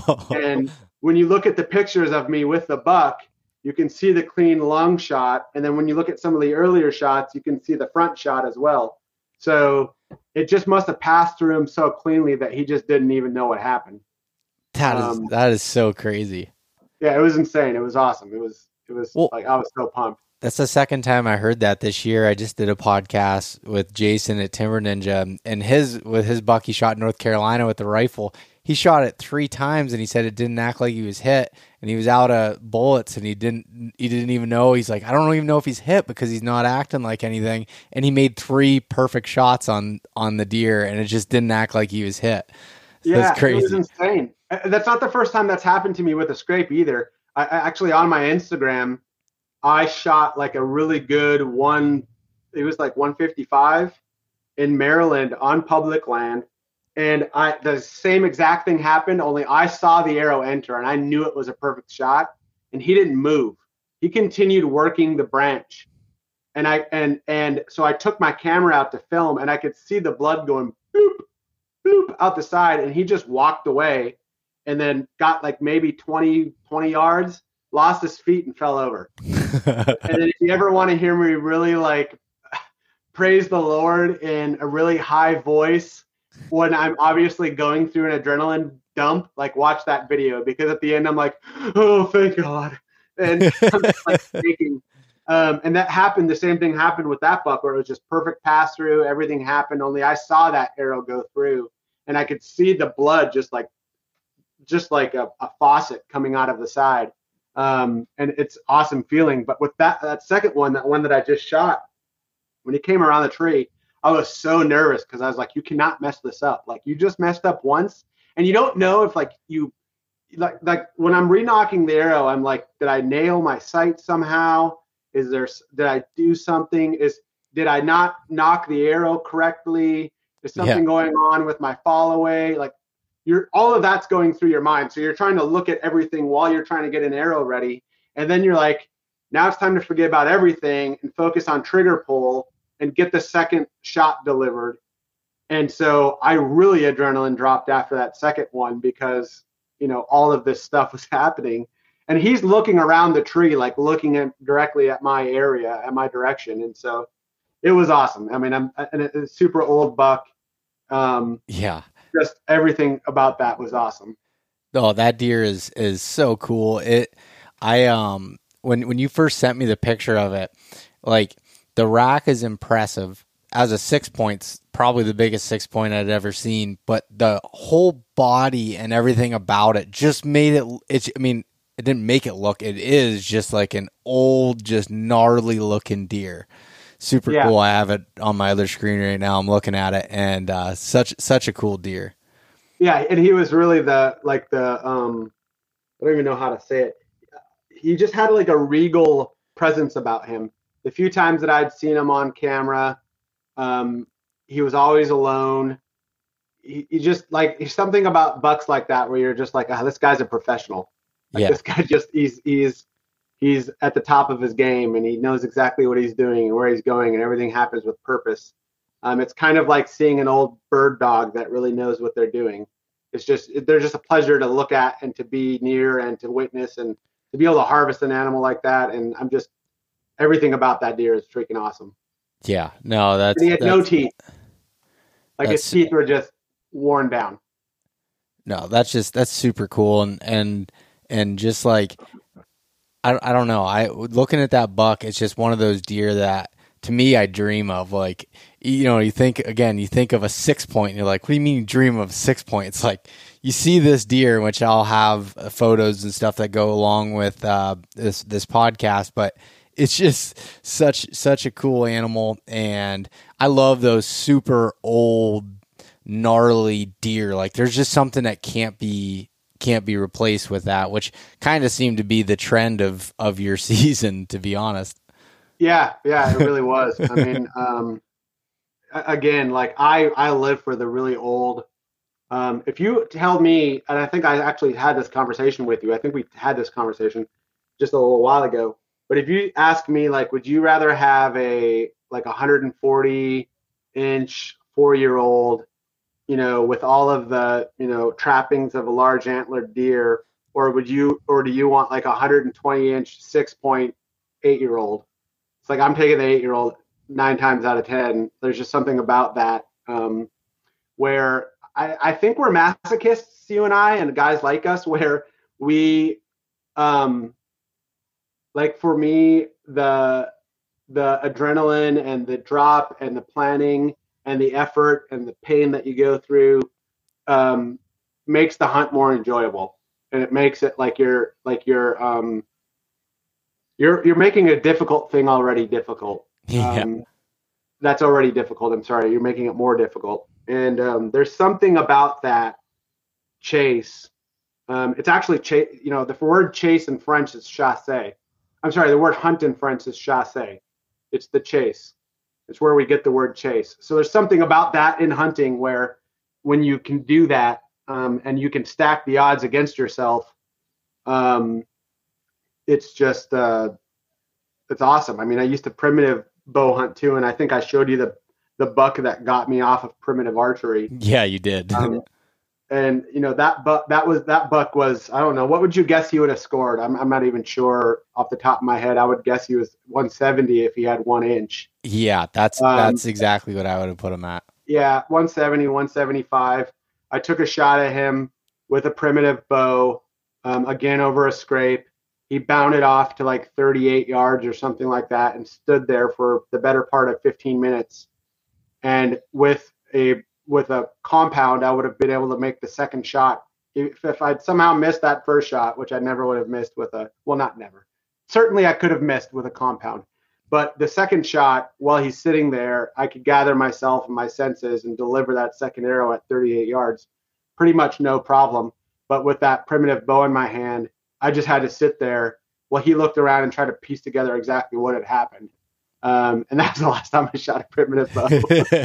And when you look at the pictures of me with the buck, you can see the clean lung shot. And then when you look at some of the earlier shots, you can see the front shot as well. So it just must have passed through him so cleanly that he just didn't even know what happened. That is Um, that is so crazy. Yeah, it was insane. It was awesome. It was it was Well, like I was so pumped. That's the second time I heard that this year. I just did a podcast with Jason at Timber Ninja, and his with his buck he shot in North Carolina with the rifle. He shot it three times, and he said it didn't act like he was hit, and he was out of bullets, and he didn't he didn't even know. He's like, I don't even know if he's hit because he's not acting like anything. And he made three perfect shots on on the deer, and it just didn't act like he was hit. So Yeah, that's crazy. it was insane. Uh, That's not the first time that's happened to me with a scrape either. I, I actually on my Instagram, I shot like a really good one. It was like one fifty-five in Maryland on public land. And I, the same exact thing happened, only I saw the arrow enter and I knew it was a perfect shot, and he didn't move. He continued working the branch. And I, and, and so I took my camera out to film, and I could see the blood going boop, boop out the side. And he just walked away and then got like maybe twenty, twenty yards, lost his feet and fell over. And then if you ever want to hear me really like praise the Lord in a really high voice when I'm obviously going through an adrenaline dump, like watch that video, because at the end I'm like, oh, thank God. And I'm just like shaking. Um, and that happened. The same thing happened with that buck where it was just perfect pass through. Everything happened. Only I saw that arrow go through, and I could see the blood just like, just like a, a faucet coming out of the side. Um, and it's awesome feeling. But with that, that second one, that one that I just shot, when he came around the tree, I was so nervous because I was like, you cannot mess this up. Like you just messed up once, and you don't know if like you, like like when I'm re-knocking the arrow, I'm like, did I nail my sight somehow? Is there, did I do something? Is, did I not knock the arrow correctly? Is something yeah. going on with my fall away? Like you're, all of that's going through your mind. So you're trying to look at everything while you're trying to get an arrow ready. And then you're like, now it's time to forget about everything and focus on trigger pull and get the second shot delivered. And so I really adrenaline dropped after that second one because, you know, all of this stuff was happening. And he's looking around the tree, like looking at directly at my area, at my direction. And so it was awesome. I mean, I'm and a super old buck. Um, yeah. Just everything about that was awesome. Oh, that deer is, is so cool. It, I, um, when, when you first sent me the picture of it, like the rack is impressive as a six points, probably the biggest six point I'd ever seen, but the whole body and everything about it just made it, it's, I mean, it didn't make it look, it is just like an old, just gnarly looking deer. Super yeah. cool. I have it on my other screen right now. I'm looking at it, and uh, such such a cool deer. Yeah, and he was really the, like the, um, I don't even know how to say it. He just had like a regal presence about him. The few times that I'd seen him on camera, um, he was always alone. He, he just like, he's something about bucks like that where you're just like, oh, this guy's a professional. Like, yeah. This guy just, he's, he's, he's at the top of his game, and he knows exactly what he's doing and where he's going, and everything happens with purpose. Um, it's kind of like seeing an old bird dog that really knows what they're doing. It's just, they're just a pleasure to look at and to be near and to witness and to be able to harvest an animal like that. And I'm just, everything about that deer is freaking awesome. Yeah, no, that's, and he had that's, no teeth. Like his teeth were just worn down. No, that's just, that's super cool. And, and, and just like, I, I don't know. I looking at that buck, it's just one of those deer that to me, I dream of. Like, you know, you think again, you think of a six point and you're like, what do you mean you dream of a six point? It's like, you see this deer, which I'll have photos and stuff that go along with uh, this, this podcast, but it's just such, such a cool animal. And I love those super old, gnarly deer. Like there's just something that can't be, can't be replaced with that, which kind of seemed to be the trend of, of your season, to be honest. Yeah. Yeah, it really was. I mean, um, again, like I, I live for the really old. Um, if you tell me, and I think I actually had this conversation with you, I think we had this conversation just a little while ago, but if you ask me, like, would you rather have a, like a one hundred forty inch four year old, you know, with all of the, you know, trappings of a large antlered deer, or would you, or do you want like a one hundred twenty inch six point eight year old? It's like, I'm taking the eight year old nine times out of ten. There's just something about that, um, where I, I think we're masochists, you and I, and guys like us, where we, um, like for me, the, the adrenaline and the drop and the planning and the effort and the pain that you go through, um, makes the hunt more enjoyable. And it makes it like you're, like you're, um, you're, you're making a difficult thing already difficult. Yeah. Um, that's already difficult. I'm sorry. You're making it more difficult. And um, there's something about that chase. Um, it's actually, chase. you know, the word chase in French is chasse. I'm sorry, the word hunt in French is chasse. It's the chase. It's where we get the word chase. So there's something about that in hunting where when you can do that um, and you can stack the odds against yourself, um, it's just, uh, it's awesome. I mean, I used to primitive bow hunt too, and I think I showed you the the buck that got me off of primitive archery. Yeah, you did. um, and you know that buck that was that buck was, I don't know, what would you guess he would have scored? I'm I'm not even sure off the top of my head. I would guess he was one seventy if he had one inch. Yeah, that's um, that's exactly what I would have put him at. Yeah, one seventy, one seventy-five. I took a shot at him with a primitive bow, um, again over a scrape. he bounded off to like thirty-eight yards or something like that and stood there for the better part of fifteen minutes. And with a with a compound, I would have been able to make the second shot. If, if I'd somehow missed that first shot, which I never would have missed with a, well, not never. Certainly I could have missed with a compound. But the second shot, while he's sitting there, I could gather myself and my senses and deliver that second arrow at thirty-eight yards. Pretty much no problem. But with that primitive bow in my hand, I just had to sit there while he looked around and tried to piece together exactly what had happened. Um, and that was the last time I shot a primitive bow.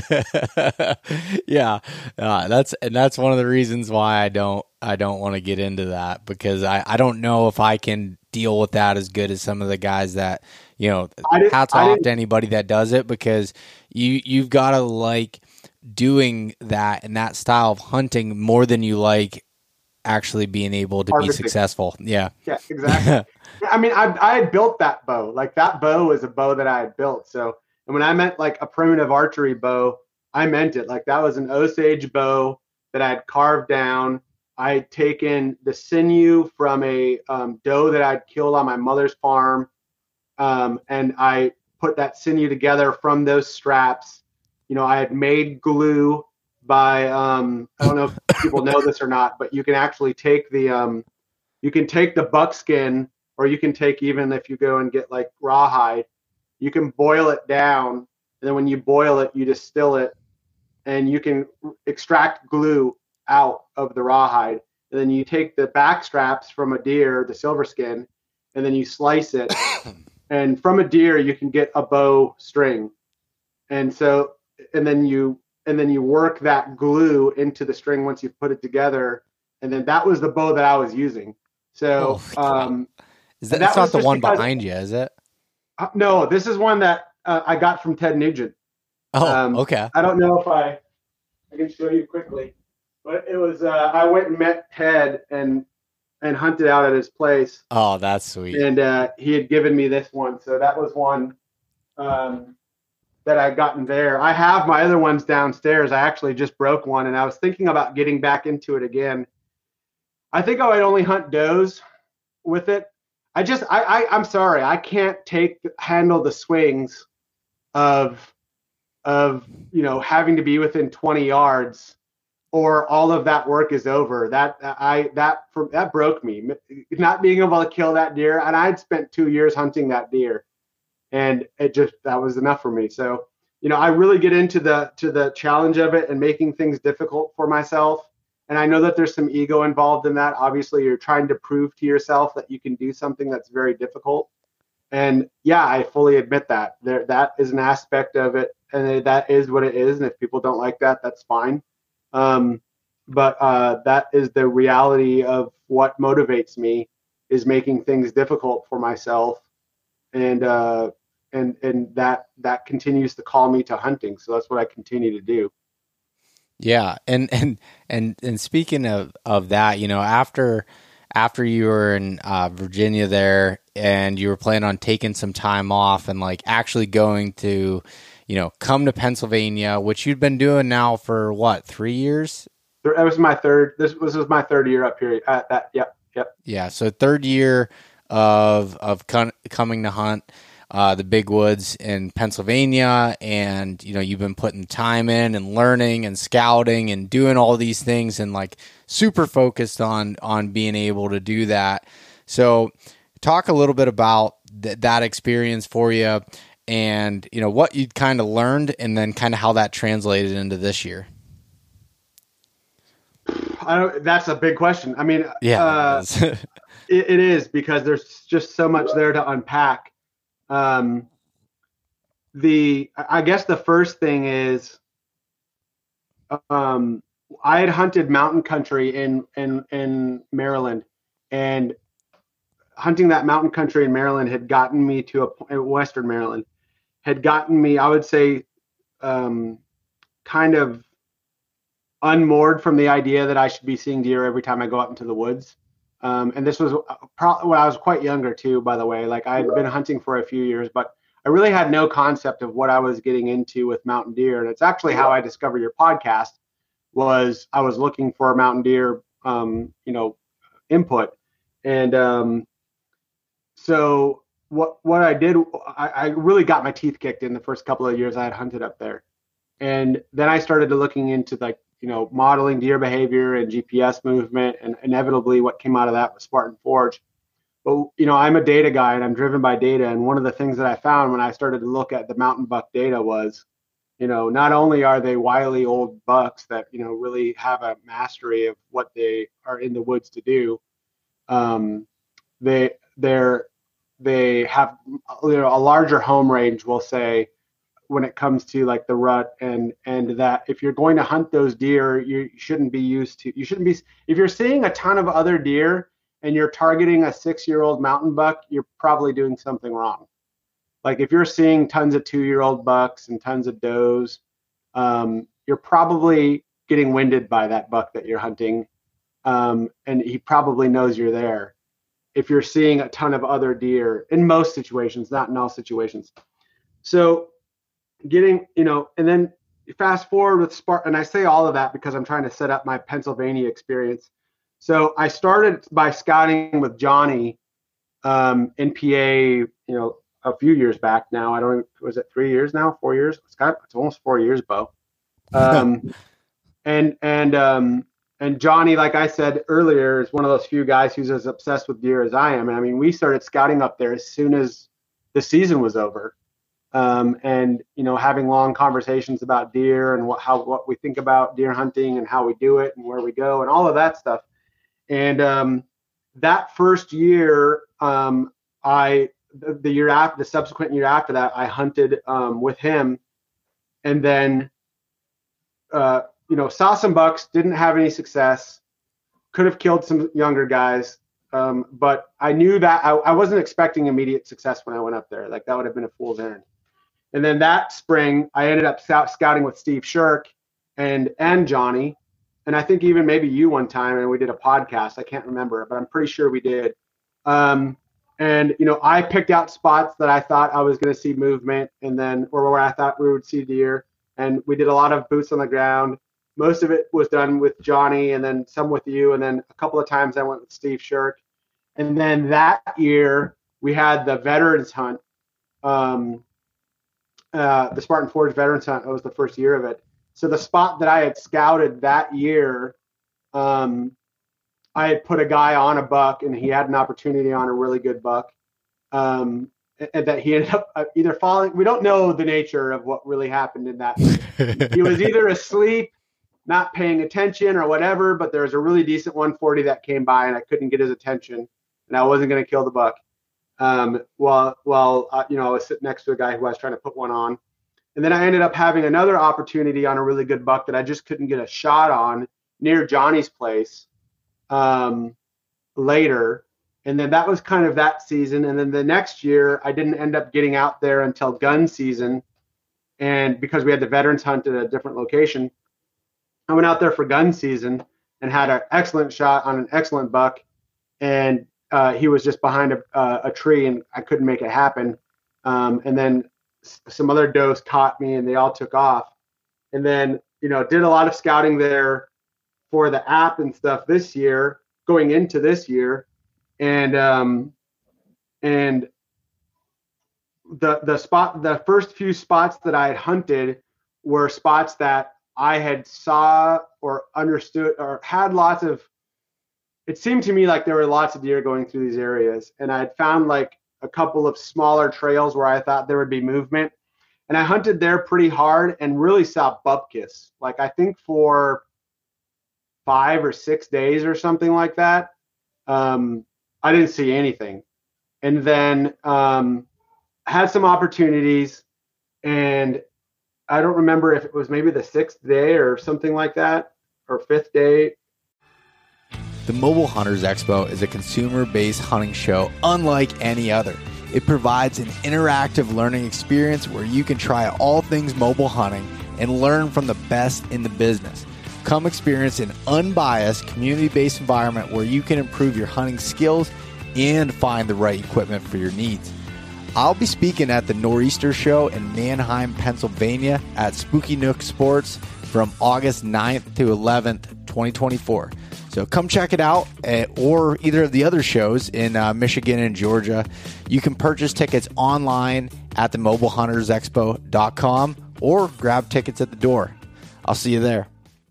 yeah, uh, that's and that's one of the reasons why I don't I don't want to get into that, because I, I don't know if I can deal with that as good as some of the guys that, you know, hats off to anybody that does it, because you you've got to like doing that and that style of hunting more than you like actually being able to Harvesting. be successful. Yeah. Yeah, exactly. I mean, I I had built that bow. Like that bow was a bow that I had built. So, and when I meant like a primitive archery bow, I meant it. Like that was an Osage bow that I had carved down. I had taken the sinew from a um, doe that I'd killed on my mother's farm, um, and I put that sinew together from those straps. You know, I had made glue by um, I don't know if people know this or not, but you can actually take the um, you can take the buckskin, or you can take, even if you go and get like rawhide, you can boil it down, and then when you boil it, you distill it, and you can extract glue out of the rawhide. And then you take the back straps from a deer, the silver skin, and then you slice it. And from a deer, you can get a bow string. And so, and then you, and then you work that glue into the string once you put it together. And then that was the bow that I was using. So, oh, um, is that, that's that not the one because, behind you, is it? Uh, no, this is one that uh, I got from Ted Nugent. Oh, um, okay. I don't know if I, I can show you quickly. But it was, uh, I went and met Ted and and hunted out at his place. Oh, that's sweet. And uh, he had given me this one. So that was one um, that I gotten there. I have my other ones downstairs. I actually just broke one, and I was thinking about getting back into it again. I think I would only hunt does with it. I just, I, I, I'm sorry. I can't take, handle the swings of, of, you know, having to be within twenty yards. Or all of that work is over. That I that for, that broke me. Not being able to kill that deer, and I'd spent two years hunting that deer, and it just that was enough for me. So, you know, I really get into the to the challenge of it and making things difficult for myself. And I know that there's some ego involved in that. Obviously, you're trying to prove to yourself that you can do something that's very difficult. And yeah, I fully admit that there that is an aspect of it, and that is what it is. And if people don't like that, that's fine. Um, but uh, that is the reality of what motivates me, is making things difficult for myself, and uh, and and that that continues to call me to hunting. So that's what I continue to do. Yeah, and and and and speaking of, of that, you know, after after you were in uh, Virginia there, and you were planning on taking some time off and like actually going to, you know, come to Pennsylvania, which you'd been doing now for what, three years? That was my third. This was, this was my third year up here. Uh, that, yep, yep. Yeah, so third year of of con- coming to hunt uh, the big woods in Pennsylvania, and you know, you've been putting time in and learning and scouting and doing all these things, and like super focused on on being able to do that. So, talk a little bit about th- that experience for you. And, you know, what you kind of learned, and then kind of how that translated into this year. I don't, that's a big question. I mean, yeah, uh, it, is. it, it is, because there's just so much there to unpack. Um, the, I guess the first thing is, um, I had hunted mountain country in, in, in Maryland, and hunting that mountain country in Maryland had gotten me to a Western Maryland. had gotten me, I would say, um, kind of unmoored from the idea that I should be seeing deer every time I go out into the woods. Um, and this was probably when I was quite younger too, by the way. Like I had been hunting for a few years, but I really had no concept of what I was getting into with mountain deer. And it's actually how I discovered your podcast. Was I was looking for mountain deer, um, you know, input, and um, so what what I did, I, I really got my teeth kicked in the first couple of years I had hunted up there. And then I started looking into like, you know, modeling deer behavior and G P S movement, and inevitably what came out of that was Spartan Forge. But, you know, I'm a data guy and I'm driven by data. And one of the things that I found when I started to look at the mountain buck data was, you know, not only are they wily old bucks that, you know, really have a mastery of what they are in the woods to do, um, they they're they have, you know, a larger home range, we'll say, when it comes to like the rut, and and that if you're going to hunt those deer, you shouldn't be used to, you shouldn't be, if you're seeing a ton of other deer and you're targeting a six-year-old mountain buck, you're probably doing something wrong. Like if you're seeing tons of two-year-old bucks and tons of does, um, you're probably getting winded by that buck that you're hunting, um, and he probably knows you're there. If you're seeing a ton of other deer, in most situations, not in all situations. So getting, you know, and then fast forward with Spartan, and I say all of that because I'm trying to set up my Pennsylvania experience. So I started by scouting with Johnny, um, N P A, you know, a few years back now. I don't, was it three years now, four years? It's got, it's almost four years, Bo. Um, and, and, um, and Johnny, like I said earlier, is one of those few guys who's as obsessed with deer as I am. And I mean, we started scouting up there as soon as the season was over. Um, and, you know, having long conversations about deer and what, how, what we think about deer hunting and how we do it and where we go and all of that stuff. And, um, that first year, um, I, the, the year after, the subsequent year after that, I hunted, um, with him, and then, uh, you know, saw some bucks, didn't have any success, could have killed some younger guys. Um, but I knew that I, I wasn't expecting immediate success when I went up there. Like that would have been a fool's errand. And then that spring, I ended up scout, scouting with Steve Shirk and and Johnny, and I think even maybe you one time, and we did a podcast. I can't remember, but I'm pretty sure we did. Um, and you know, I picked out spots that I thought I was going to see movement, and then or where I thought we would see deer. And we did a lot of boots on the ground. Most of it was done with Johnny, and then some with you, and then a couple of times I went with Steve Shirk. And then that year we had the veterans hunt. Um, Uh, the Spartan Forge Veterans Hunt. That was the first year of it. So the spot that I had scouted that year, um, I had put a guy on a buck, and he had an opportunity on a really good buck, um, and that he ended up either falling. We don't know the nature of what really happened in that. He was either asleep, not paying attention, or whatever. But there was a really decent one forty that came by, and I couldn't get his attention, and I wasn't going to kill the buck. Um, while, while, uh, you know, I was sitting next to a guy who I was trying to put one on. And then I ended up having another opportunity on a really good buck that I just couldn't get a shot on near Johnny's place, um, later. And then that was kind of that season. And then the next year I didn't end up getting out there until gun season. And because we had the veterans hunt at a different location, I went out there for gun season and had an excellent shot on an excellent buck. And Uh, he was just behind a, uh, a tree, and I couldn't make it happen. Um, and then s- some other does caught me, and they all took off. And then, you know, did a lot of scouting there for the app and stuff this year, going into this year. And, um, and the, the spot, the first few spots that I had hunted were spots that I had saw or understood or had lots of, it seemed to me like there were lots of deer going through these areas, and I had found like a couple of smaller trails where I thought there would be movement, and I hunted there pretty hard and really saw bupkis. Like I think for five or six days or something like that, um, I didn't see anything. And then um, I had some opportunities, and I don't remember if it was maybe the sixth day or something like that, or fifth day. The Mobile Hunters Expo is a consumer-based hunting show unlike any other. It provides an interactive learning experience where you can try all things mobile hunting and learn from the best in the business. Come experience an unbiased, community-based environment where you can improve your hunting skills and find the right equipment for your needs. I'll be speaking at the Nor'easter Show in Manheim, Pennsylvania at Spooky Nook Sports from August ninth to eleventh, twenty twenty-four. So come check it out, uh, or either of the other shows in uh, Michigan and Georgia. You can purchase tickets online at the mobile hunters expo dot com or grab tickets at the door. I'll see you there.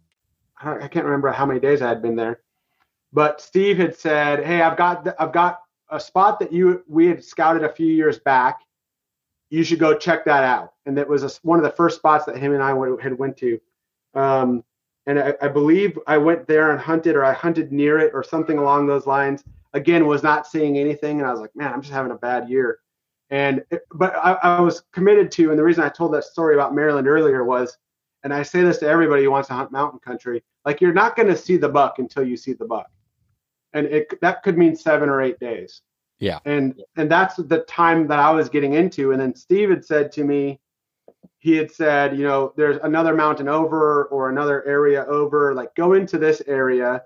I can't remember how many days I had been there, but Steve had said, "Hey, I've got the, I've got a spot that you we had scouted a few years back. You should go check that out." And that was a, one of the first spots that him and I went, had went to. Um, and I, I believe I went there and hunted, or I hunted near it, or something along those lines. Again, was not seeing anything, and I was like, "Man, I'm just having a bad year." And it, but I, I was committed to, and the reason I told that story about Maryland earlier was, and I say this to everybody who wants to hunt mountain country, like, you're not going to see the buck until you see the buck, and it that could mean seven or eight days. Yeah. And and that's the time that I was getting into. And then Steve had said to me, he had said, you know, there's another mountain over or another area over, like, go into this area.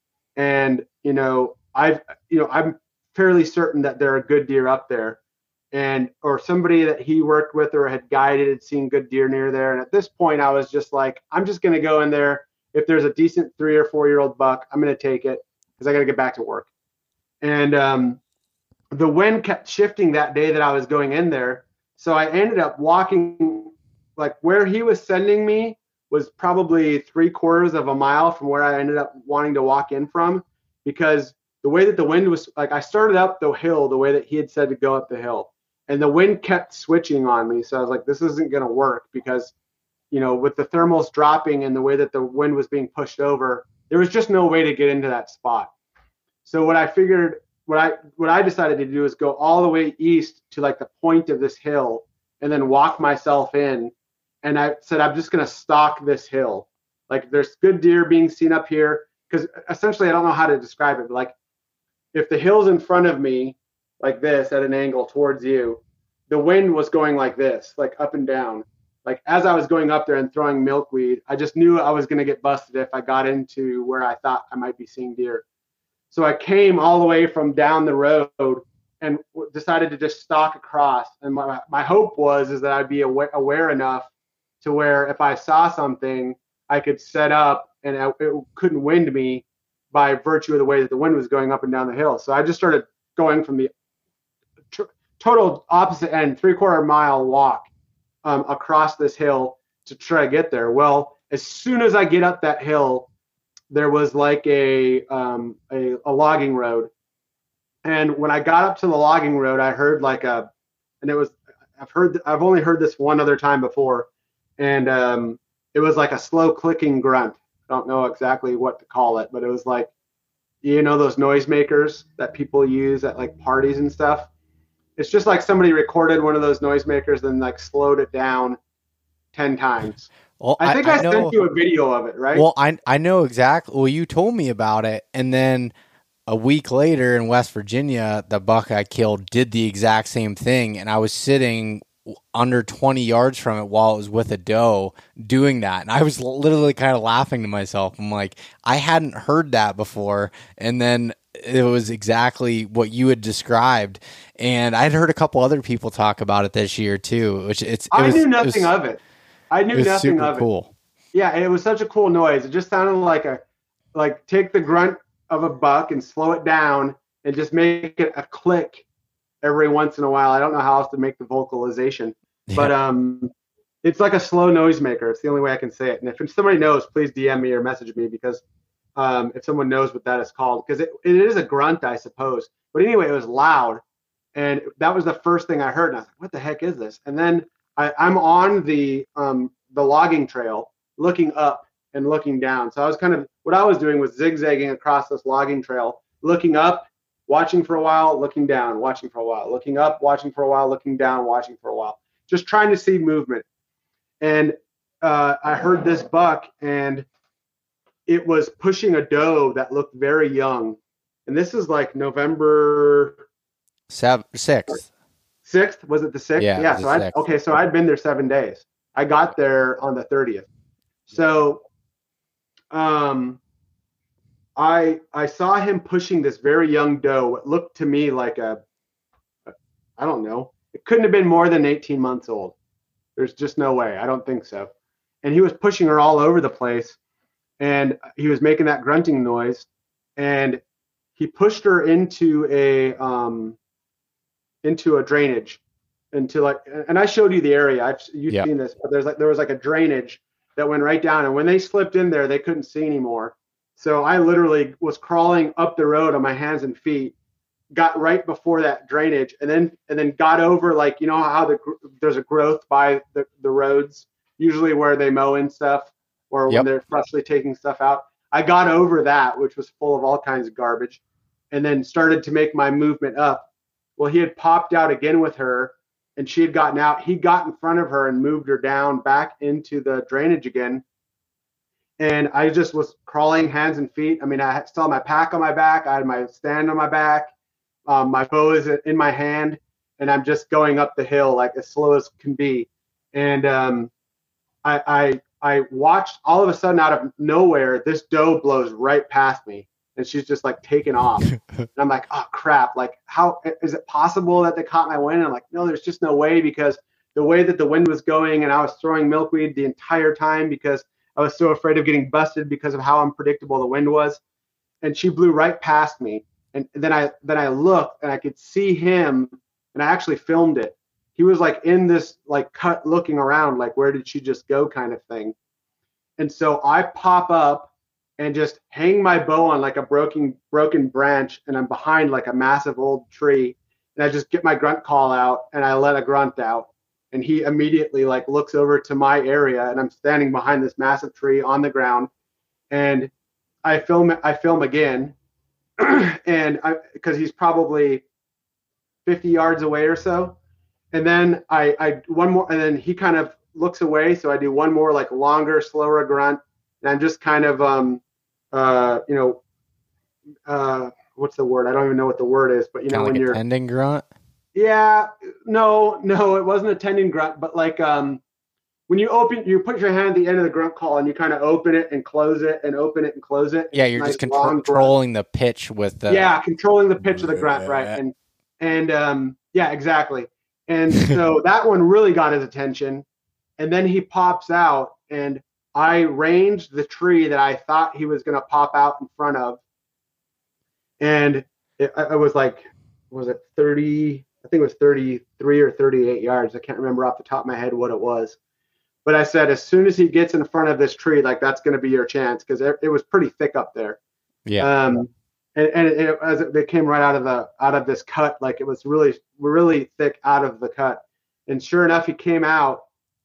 And, you know, I've, you know, I'm fairly certain that there are good deer up there. And, or somebody that he worked with or had guided had seen good deer near there. And at this point I was just like, I'm just going to go in there. If there's a decent three or four year old buck, I'm going to take it because I got to get back to work. And, um, the wind kept shifting that day that I was going in there. So I ended up walking, like, where he was sending me was probably three quarters of a mile from where I ended up wanting to walk in from, because the way that the wind was, like, I started up the hill the way that he had said to go up the hill, and the wind kept switching on me. So I was like, this isn't going to work, because, you know, with the thermals dropping and the way that the wind was being pushed over, there was just no way to get into that spot. So what I figured, what I what I decided to do is go all the way east to, like, the point of this hill and then walk myself in. And I said, I'm just going to stalk this hill. Like, there's good deer being seen up here, because essentially I don't know how to describe it, but, like, if the hill's in front of me like this at an angle towards you, the wind was going like this, like up and down. Like, as I was going up there and throwing milkweed, I just knew I was going to get busted if I got into where I thought I might be seeing deer. So I came all the way from down the road and decided to just stalk across. And my, my hope was is that I'd be aware, aware enough to where if I saw something, I could set up and it couldn't wind me by virtue of the way that the wind was going up and down the hill. So I just started going from the tr- total opposite end, three quarter mile walk um, across this hill to try to get there. Well, as soon as I get up that hill, there was like a, um, a a logging road, and when I got up to the logging road, I heard like a, and it was I've heard I've only heard this one other time before, and um, it was like a slow clicking grunt. I don't know exactly what to call it, but it was like, you know, those noisemakers that people use at, like, parties and stuff. It's just like somebody recorded one of those noisemakers, then, like, slowed it down ten times. Well, I think I, I, I know, sent you a video of it, right? Well, I I know exactly. Well, you told me about it, and then a week later in West Virginia, the buck I killed did the exact same thing, and I was sitting under twenty yards from it while it was with a doe doing that, and I was literally kind of laughing to myself. I'm like, I hadn't heard that before, and then it was exactly what you had described, and I'd heard a couple other people talk about it this year too. Which it's it I was, knew nothing it was, of it. I knew it was nothing super of cool. it. Yeah, it was such a cool noise. It just sounded like a, like, take the grunt of a buck and slow it down and just make it a click every once in a while. I don't know how else to make the vocalization, yeah. but um, it's like a slow noisemaker. It's the only way I can say it. And if somebody knows, please D M me or message me, because um, if someone knows what that is called, because it, it is a grunt, I suppose. But anyway, it was loud, and that was the first thing I heard. And I was like, what the heck is this? And then I, I'm on the um, the logging trail, looking up and looking down. So I was kind of, what I was doing was zigzagging across this logging trail, looking up, watching for a while, looking down, watching for a while, looking up, watching for a while, looking down, watching for a while, just trying to see movement. And uh, I heard this buck, and it was pushing a doe that looked very young. And this is like November Seven, sixth. Sixth? Was it the sixth? Yeah. Yeah. So I okay. So I'd been there seven days. I got there on the thirtieth. So, um, I I saw him pushing this very young doe. What looked to me like a, I don't know. It couldn't have been more than eighteen months old. There's just no way. I don't think so. And he was pushing her all over the place, and he was making that grunting noise. and he pushed her into a um, into a drainage, into like, and I showed you the area. I've you've Yep. seen this, but there's like there was like a drainage that went right down, and when they slipped in there, they couldn't see anymore. So I literally was crawling up the road on my hands and feet, got right before that drainage, and then and then got over, like, you know how the there's a growth by the, the roads, usually where they mow and stuff, or Yep. when they're freshly taking stuff out. I got over that, which was full of all kinds of garbage, and then started to make my movement up. Well, he had popped out again with her, and she had gotten out. He got in front of her and moved her down back into the drainage again. And I just was crawling hands and feet. I mean, I still had my pack on my back. I had my stand on my back. Um, my bow is in my hand, and I'm just going up the hill like as slow as can be. And um, I, I I watched, all of a sudden, out of nowhere, this doe blows right past me, and she's just like taking off. And I'm like, oh crap! Like, how is it possible that they caught my wind? And I'm like, no, there's just no way, because the way that the wind was going, and I was throwing milkweed the entire time because I was so afraid of getting busted because of how unpredictable the wind was. And she blew right past me. And then I then I looked, and I could see him, and I actually filmed it. He was like in this like cut, looking around, like, where did she just go, kind of thing. And so I pop up and just hang my bow on like a broken broken branch, and I'm behind like a massive old tree. And I just get my grunt call out, and I let a grunt out. And he immediately like looks over to my area, and I'm standing behind this massive tree on the ground. And I film I film again, and I because he's probably fifty yards away or so. And then I, I one more, and then he kind of looks away, so I do one more like longer, slower grunt, and I'm just kind of um uh you know uh what's the word? I don't even know what the word is, but you know, Kinda when like you're a tendon grunt. yeah no no it wasn't a tendon grunt, but like um when you open, you put your hand at the end of the grunt call, and you kind of open it and close it and open it and close it. Yeah, you're Nice just long grunt. controlling the pitch with the Yeah, controlling the pitch of the grunt, right? And and um, yeah, exactly. And so that one really got his attention. And then he pops out, and I ranged the tree that I thought he was going to pop out in front of. And it, I was like, was it thirty? I think it was thirty-three or thirty-eight yards. I can't remember off the top of my head what it was. But I said, as soon as he gets in front of this tree, like, that's going to be your chance, because it, it was pretty thick up there. Yeah. Um, and and it, as it, it came right out of the out of this cut, like, it was really really thick out of the cut. And sure enough, he came out,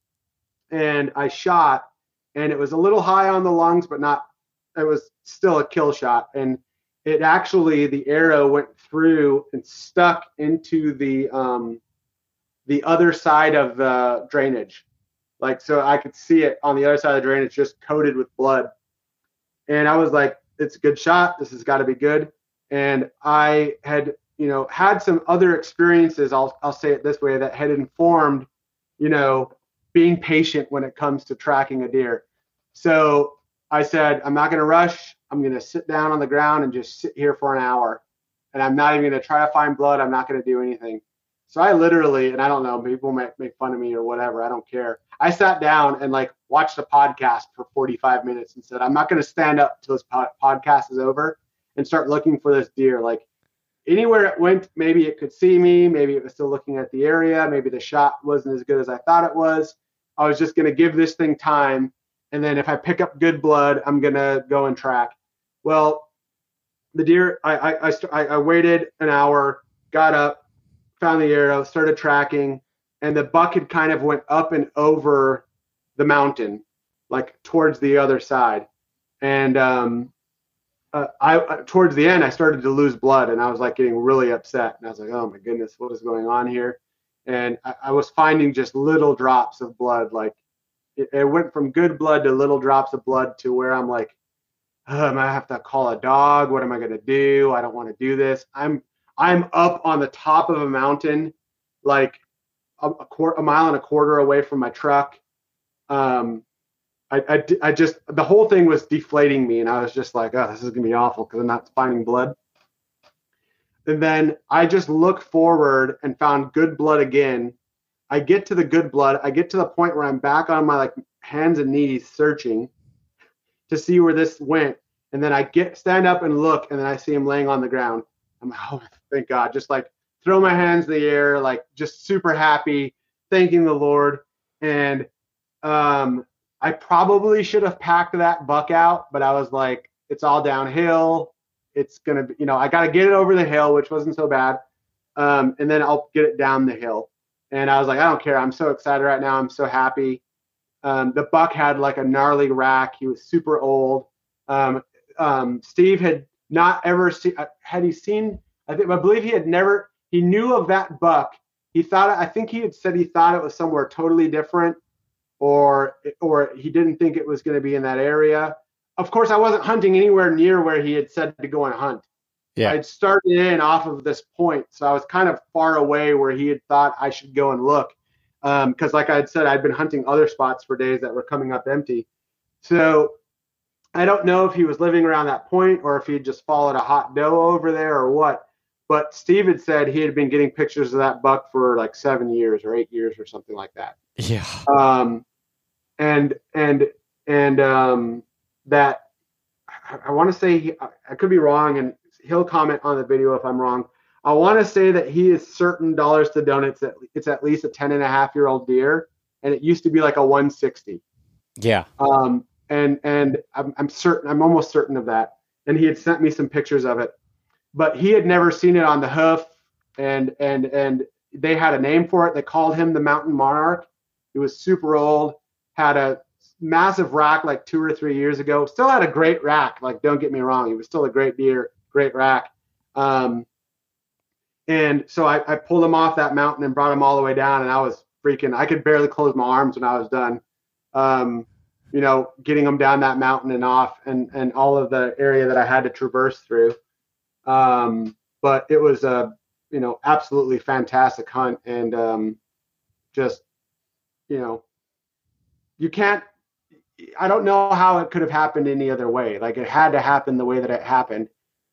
and I shot, and it was a little high on the lungs, but not. It was still a kill shot, and it actually, the arrow went through and stuck into the um, the other side of the drainage. Like, so I could see it on the other side of the drainage, just coated with blood. And I was like, it's a good shot. This has got to be good. And I had, you know, had some other experiences, I'll, I'll say it this way, that had informed, you know, being patient when it comes to tracking a deer. So I said, I'm not going to rush. I'm going to sit down on the ground and just sit here for an hour. And I'm not even going to try to find blood. I'm not going to do anything. So I literally, and I don't know, people might make fun of me or whatever, I don't care. I sat down and like watched a podcast for forty-five minutes and said, I'm not going to stand up until this pod- podcast is over and start looking for this deer. Like, anywhere it went, maybe it could see me, maybe it was still looking at the area, maybe the shot wasn't as good as I thought it was. I was just going to give this thing time. And then if I pick up good blood, I'm going to go and track. Well, the deer, I, I, I, I, I waited an hour, got up, found the arrow, started tracking, and the buck had kind of went up and over the mountain, like towards the other side. And um, uh, I uh, towards the end, I started to lose blood, and I was like getting really upset. And I was like, oh my goodness, what is going on here? And I, I was finding just little drops of blood. Like, it, it went from good blood to little drops of blood to where I'm like, oh, am I gonna have to call a dog? What am I going to do? I don't want to do this. I'm I'm up on the top of a mountain, like a, a, quarter, a mile and a quarter away from my truck. Um, I, I, I just, the whole thing was deflating me, and I was just like, oh, this is going to be awful because I'm not finding blood. And then I just looked forward and found good blood again. I get to the good blood. I get to the point where I'm back on my like hands and knees searching to see where this went. And then I get stand up and look, and then I see him laying on the ground. I'm like, oh, thank God. Just like throw my hands in the air, like just super happy, thanking the Lord. And um, I probably should have packed that buck out, but I was like, it's all downhill. It's going to be, you know, I got to get it over the hill, which wasn't so bad. Um, and then I'll get it down the hill. And I was like, I don't care. I'm so excited right now. I'm so happy. Um, the buck had like a gnarly rack. He was super old. Um, um, Steve had not ever seen, had he seen, I think, I believe he had never, he knew of that buck. He thought, I think he had said he thought it was somewhere totally different, or, or he didn't think it was going to be in that area. Of course, I wasn't hunting anywhere near where he had said to go and hunt. Yeah. I'd started in off of this point, so I was kind of far away where he had thought I should go and look. Because um, like I had said, I'd been hunting other spots for days that were coming up empty. So I don't know if he was living around that point or if he'd just followed a hot doe over there or what. But Steve had said he had been getting pictures of that buck for like seven years or eight years or something like that. Yeah. Um, and and and um, that I, I want to say he, I could be wrong, and he'll comment on the video if I'm wrong. I want to say that he is certain dollars to donuts that it's at least a ten and a half year old deer, and it used to be like a one sixty. Yeah. Um, and and I'm, I'm certain, I'm almost certain of that. And he had sent me some pictures of it, but he had never seen it on the hoof, and and and they had a name for it. They called him the Mountain Monarch. He was super old, had a massive rack like two or three years ago. Still had a great rack. Like, don't get me wrong, he was still a great deer, great rack. Um, And so I, I pulled him off that mountain and brought him all the way down, and I was freaking, I could barely close my arms when I was done, um, you know, getting him down that mountain and off, and, and all of the area that I had to traverse through. Um, but it was a, you know, absolutely fantastic hunt, and um, just, you know, you can't, I don't know how it could have happened any other way. Like, it had to happen the way that it happened.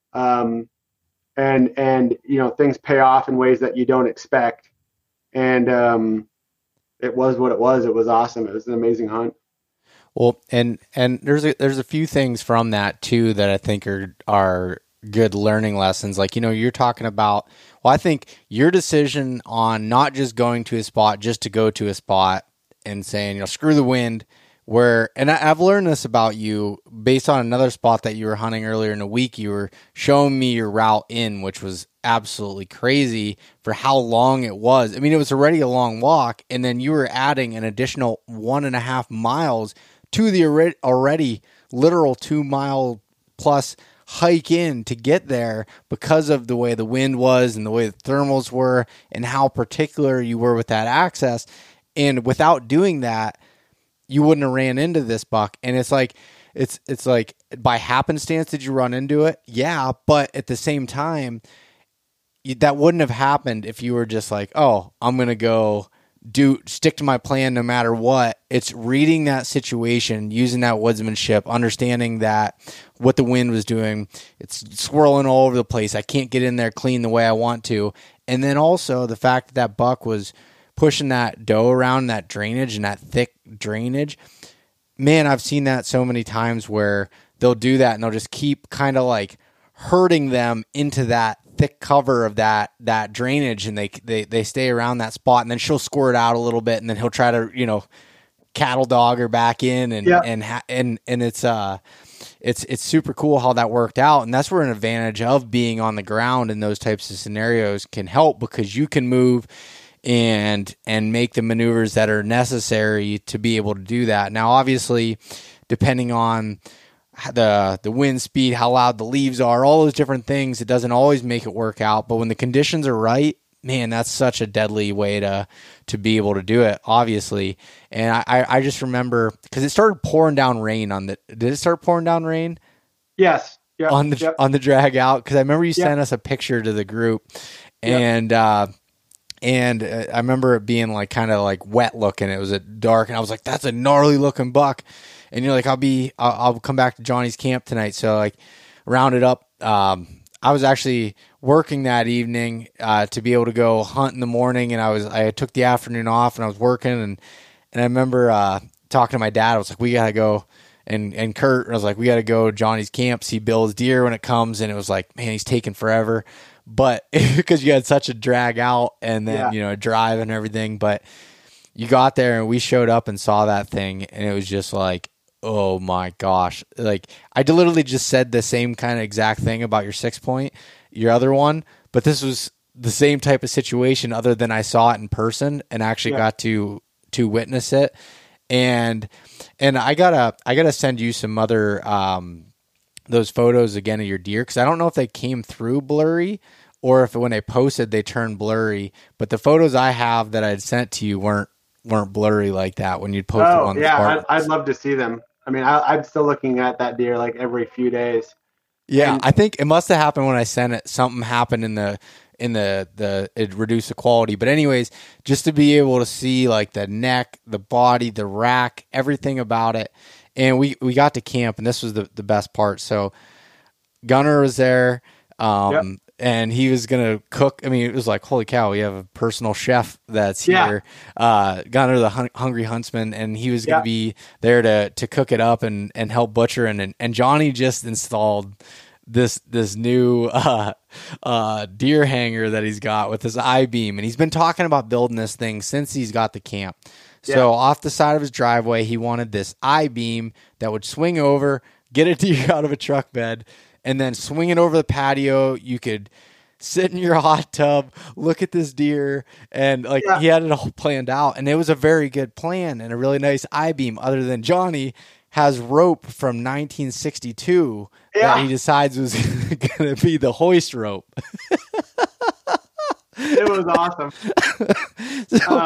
Um, And, and, you know, things pay off in ways that you don't expect. And um, it was what it was. It was awesome. It was an amazing hunt. Well, and, and there's a, there's a few things from that too, that I think are, are good learning lessons. Like, you know, you're talking about, well, I think your decision on not just going to a spot, just to go to a spot and saying, you know, screw the wind, where, and I, I've learned this about you based on another spot that you were hunting earlier in the week. You were showing me your route in, which was absolutely crazy for how long it was. I mean, it was already a long walk, and then you were adding an additional one and a half miles to the already, already literal two mile plus hike in to get there because of the way the wind was and the way the thermals were and how particular you were with that access. And without doing that, you wouldn't have ran into this buck. And it's like, it's, it's like by happenstance, did you run into it? Yeah. But at the same time, you, that wouldn't have happened if you were just like, oh, I'm going to go do stick to my plan no matter what. It's reading that situation, using that woodsmanship, understanding that what the wind was doing, it's swirling all over the place. I can't get in there clean the way I want to. And then also the fact that that buck was pushing that doe around that drainage and that thick drainage. Man, I've seen that so many times where they'll do that and they'll just keep kind of like herding them into that thick cover of that that drainage, and they they they stay around that spot, and then she'll squirt out a little bit, and then he'll try to, you know, cattle dog her back in, and yeah. and ha- and and it's uh it's it's super cool how that worked out. And that's where an advantage of being on the ground in those types of scenarios can help, because you can move and and make the maneuvers that are necessary to be able to do that. Now, obviously, depending on the the wind speed, how loud the leaves are, all those different things, it doesn't always make it work out. But when the conditions are right, man, that's such a deadly way to to be able to do it, obviously. And I, I just remember, because it started pouring down rain on the, did it start pouring down rain? Yes. Yep. On the yep. on the drag out, because I remember you yep. sent us a picture to the group, and yep. uh And uh, I remember it being like kind of like wet looking. It was a dark, and I was like, "That's a gnarly looking buck." And you're like, "I'll be, I'll, I'll come back to Johnny's camp tonight." So like, rounded up. Um, I was actually working that evening uh, to be able to go hunt in the morning, and I was I took the afternoon off, and I was working, and and I remember uh, talking to my dad. I was like, "We gotta go and, and Kurt was like, we got to go to Johnny's camp, see Bill's deer when it comes. And it was like, man, he's taking forever. But because you had such a drag out and then, yeah. you know, a drive and everything. But you got there and we showed up and saw that thing. And it was just like, oh my gosh. Like I literally just said the same kind of exact thing about your six point, your other one. But this was the same type of situation other than I saw it in person and actually yeah. got to to witness it. And and I gotta I gotta send you some other um those photos again of your deer, because I don't know if they came through blurry or if when they posted they turned blurry. But the photos I have that I'd sent to you weren't weren't blurry like that when you'd post oh, it on the yeah, Spartans. I'd, I'd love to see them. I mean, I, I'm still looking at that deer like every few days. Yeah, and, I think it must have happened when I sent it. Something happened in the in the the it reduced the quality. But anyways, just to be able to see like the neck, the body, the rack, everything about it. And we, we got to camp, and this was the, the best part. So Gunner was there, um, yep. and he was going to cook. I mean, it was like, holy cow, we have a personal chef that's here. Yeah. Uh, Gunner, the hun- Hungry Huntsman, and he was going to yeah. be there to to cook it up and, and help butcher. And, and and Johnny just installed this this new uh, uh, deer hanger that he's got with his I-beam. And he's been talking about building this thing since he's got the camp. So yeah. off the side of his driveway, he wanted this I-beam that would swing over, get a deer out of a truck bed, and then swing it over the patio. You could sit in your hot tub, look at this deer, and like yeah. he had it all planned out. And it was a very good plan and a really nice I-beam, other than Johnny has rope from nineteen sixty-two yeah. that he decides was going to be the hoist rope. It was awesome. so,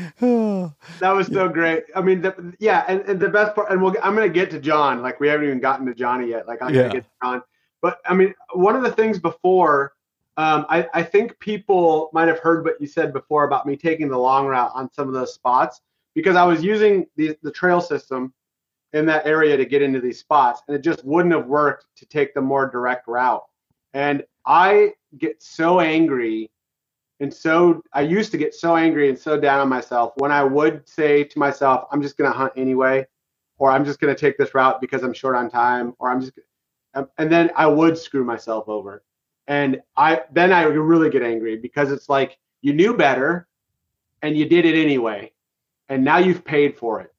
um, that was so great. I mean, the, yeah, and, and the best part, and we'll, I'm going to get to John. Like, we haven't even gotten to Johnny yet. Like, I'm yeah. going to get to John. But, I mean, one of the things before, um, I, I think people might have heard what you said before about me taking the long route on some of those spots, because I was using the, the trail system in that area to get into these spots, and it just wouldn't have worked to take the more direct route. And I get so angry. And so I used to get so angry and so down on myself when I would say to myself, I'm just going to hunt anyway, or I'm just going to take this route because I'm short on time, or I'm just, and then I would screw myself over. And I, then I would really get angry, because it's like, you knew better and you did it anyway. And now you've paid for it.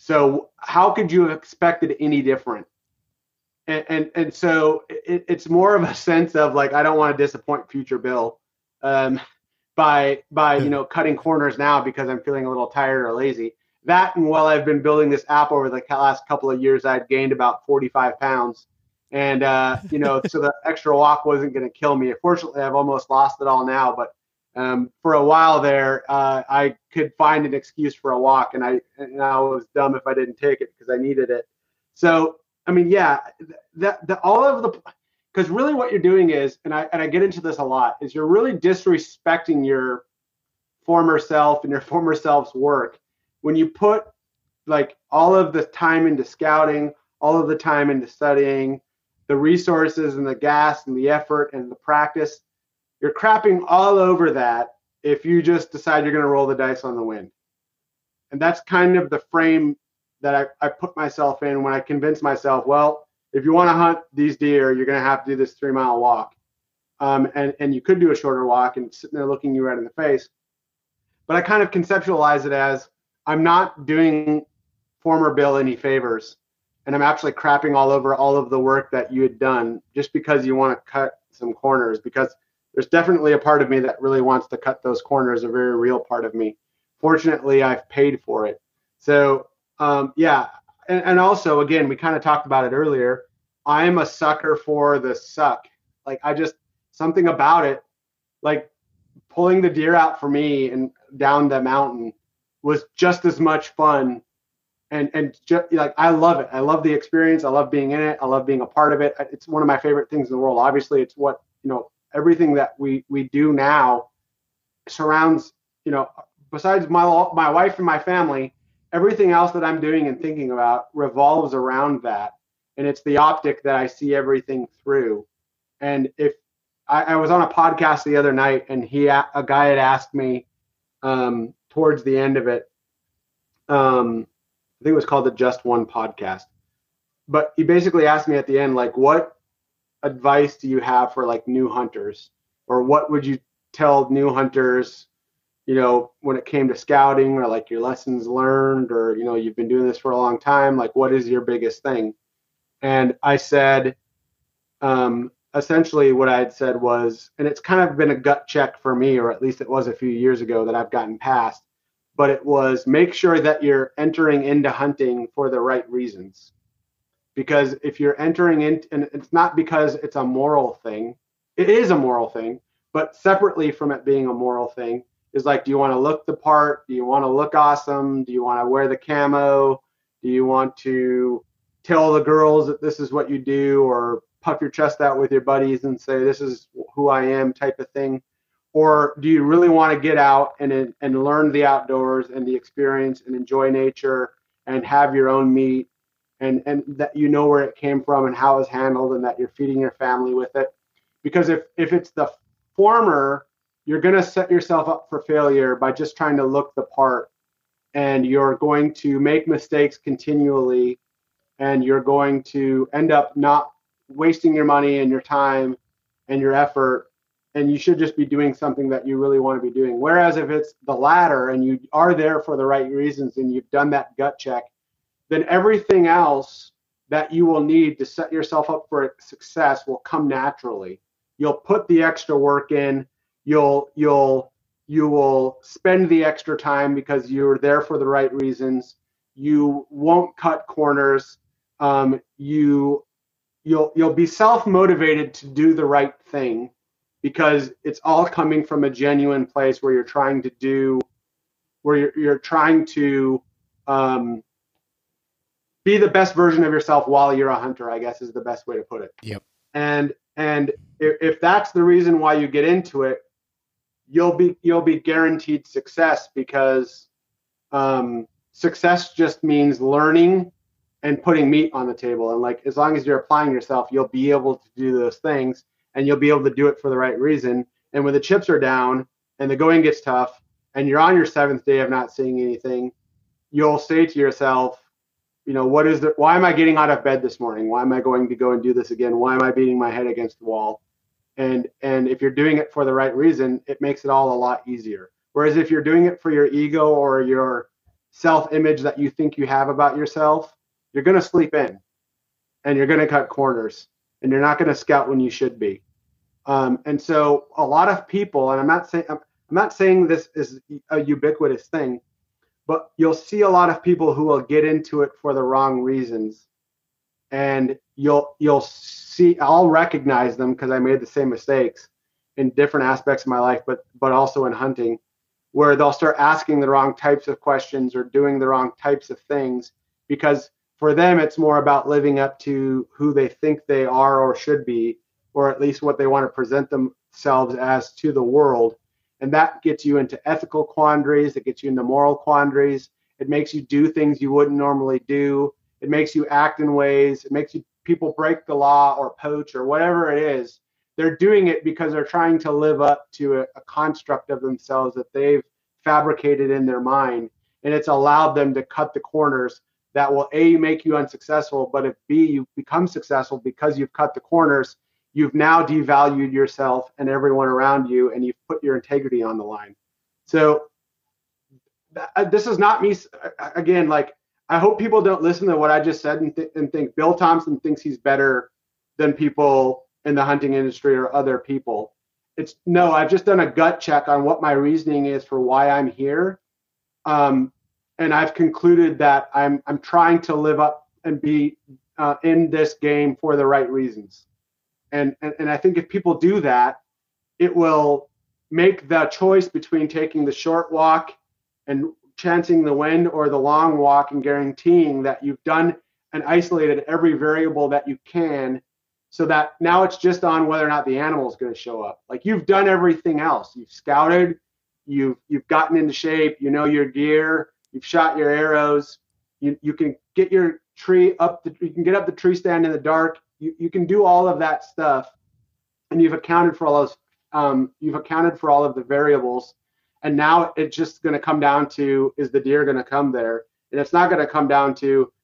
So how could you have expected any different? And, and, and so it, it's more of a sense of like, I don't want to disappoint future Bill. Um, by by you know cutting corners now because I'm feeling a little tired or lazy. That, and while I've been building this app over the last couple of years, I'd gained about forty-five pounds, and uh, you know so the extra walk wasn't going to kill me. Fortunately, I've almost lost it all now, but um, for a while there, uh, I could find an excuse for a walk, and I and I was dumb if I didn't take it because I needed it. So I mean, yeah, that the all of the Because really what you're doing is, and I and I get into this a lot, is you're really disrespecting your former self and your former self's work when you put like all of the time into scouting, all of the time into studying, the resources and the gas and the effort and the practice. You're crapping all over that if you just decide you're going to roll the dice on the wind. And that's kind of the frame that I, I put myself in when I convince myself, well, if you want to hunt these deer, you're going to have to do this three mile walk. Um, and, and you could do a shorter walk and sitting there looking you right in the face. But I kind of conceptualize it as I'm not doing former Bill any favors. And I'm actually crapping all over all of the work that you had done just because you want to cut some corners, because there's definitely a part of me that really wants to cut those corners, a very real part of me. Fortunately, I've paid for it. So, um, yeah. And, and also, again, we kind of talked about it earlier. I'm a sucker for the suck. Like, I just, something about it, like pulling the deer out for me and down the mountain was just as much fun. And, and just, like, I love it. I love the experience. I love being in it. I love being a part of it. It's one of my favorite things in the world. Obviously, it's what, you know, everything that we, we do now surrounds, you know, besides my, my wife and my family, everything else that I'm doing and thinking about revolves around that. And it's the optic that I see everything through. And if I, I was on a podcast the other night, and he, a guy had asked me um, towards the end of it, um, I think it was called the Just One podcast. but he basically asked me at the end, like, what advice do you have for like new hunters, or what would you tell new hunters, you know, when it came to scouting, or like your lessons learned, or, you know, you've been doing this for a long time, like, what is your biggest thing? And I said, um, essentially what I had said was, and it's kind of been a gut check for me, or at least it was a few years ago that I've gotten past, but it was, make sure that you're entering into hunting for the right reasons. Because if you're entering in, and it's not because it's a moral thing, it is a moral thing, but separately from it being a moral thing is like, do you want to look the part? Do you want to look awesome? Do you want to wear the camo? Do you want to tell the girls that this is what you do, or puff your chest out with your buddies and say, this is who I am type of thing? Or do you really want to get out and, and learn the outdoors and the experience and enjoy nature and have your own meat, and, and that you know where it came from and how it's handled, and that you're feeding your family with it? Because if, if it's the former, you're going to set yourself up for failure by just trying to look the part, and you're going to make mistakes continually, and you're going to end up not wasting your money and your time and your effort, and you should just be doing something that you really want to be doing. Whereas if it's the latter and you are there for the right reasons and you've done that gut check, then everything else that you will need to set yourself up for success will come naturally. You'll put the extra work in, you'll you'll you will spend the extra time because you're there for the right reasons. You won't cut corners. Um, you you'll you'll be self-motivated to do the right thing, because it's all coming from a genuine place where you're trying to do, where you're, you're trying to um, be the best version of yourself while you're a hunter, I guess is the best way to put it. Yep. And and if, if that's the reason why you get into it, you'll be you'll be guaranteed success, because um, success just means learning and putting meat on the table. And like, as long as you're applying yourself, you'll be able to do those things, and you'll be able to do it for the right reason. And when the chips are down and the going gets tough and you're on your seventh day of not seeing anything, you'll say to yourself, you know, what is the, why am I getting out of bed this morning? Why am I going to go and do this again? Why am I beating my head against the wall? And, and if you're doing it for the right reason, it makes it all a lot easier. Whereas if you're doing it for your ego or your self-image that you think you have about yourself, you're going to sleep in, and you're going to cut corners, and you're not going to scout when you should be. Um, and so a lot of people, and I'm not saying, I'm not saying this is a ubiquitous thing, but you'll see a lot of people who will get into it for the wrong reasons. And you'll, you'll see, I'll recognize them because I made the same mistakes in different aspects of my life, but, but also in hunting, where they'll start asking the wrong types of questions or doing the wrong types of things, because for them, it's more about living up to who they think they are or should be, or at least what they want to present themselves as to the world. And that gets you into ethical quandaries. It gets you into moral quandaries. It makes you do things you wouldn't normally do. It makes you act in ways. It makes you people break the law or poach or whatever it is. They're doing it because they're trying to live up to a, a construct of themselves that they've fabricated in their mind. And it's allowed them to cut the corners that will, A, make you unsuccessful, but if B, you become successful because you've cut the corners, you've now devalued yourself and everyone around you, and you've put your integrity on the line. So th- this is not me, again, like, I hope people don't listen to what I just said and, th- and think Bill Thompson thinks he's better than people in the hunting industry or other people. It's no, I've just done a gut check on what my reasoning is for why I'm here. Um, And I've concluded that I'm I'm trying to live up and be uh, in this game for the right reasons. And, and and I think if people do that, it will make the choice between taking the short walk and chancing the wind, or the long walk and guaranteeing that you've done and isolated every variable that you can, so that now it's just on whether or not the animal is going to show up. Like, you've done everything else. You've scouted, you've you've gotten into shape, you know your gear, you've shot your arrows, you you can get your tree up the you can get up the tree stand in the dark. You you can do all of that stuff, and you've accounted for all those um, you've accounted for all of the variables, and now it's just going to come down to, is the deer going to come there? And it's not going to come down to,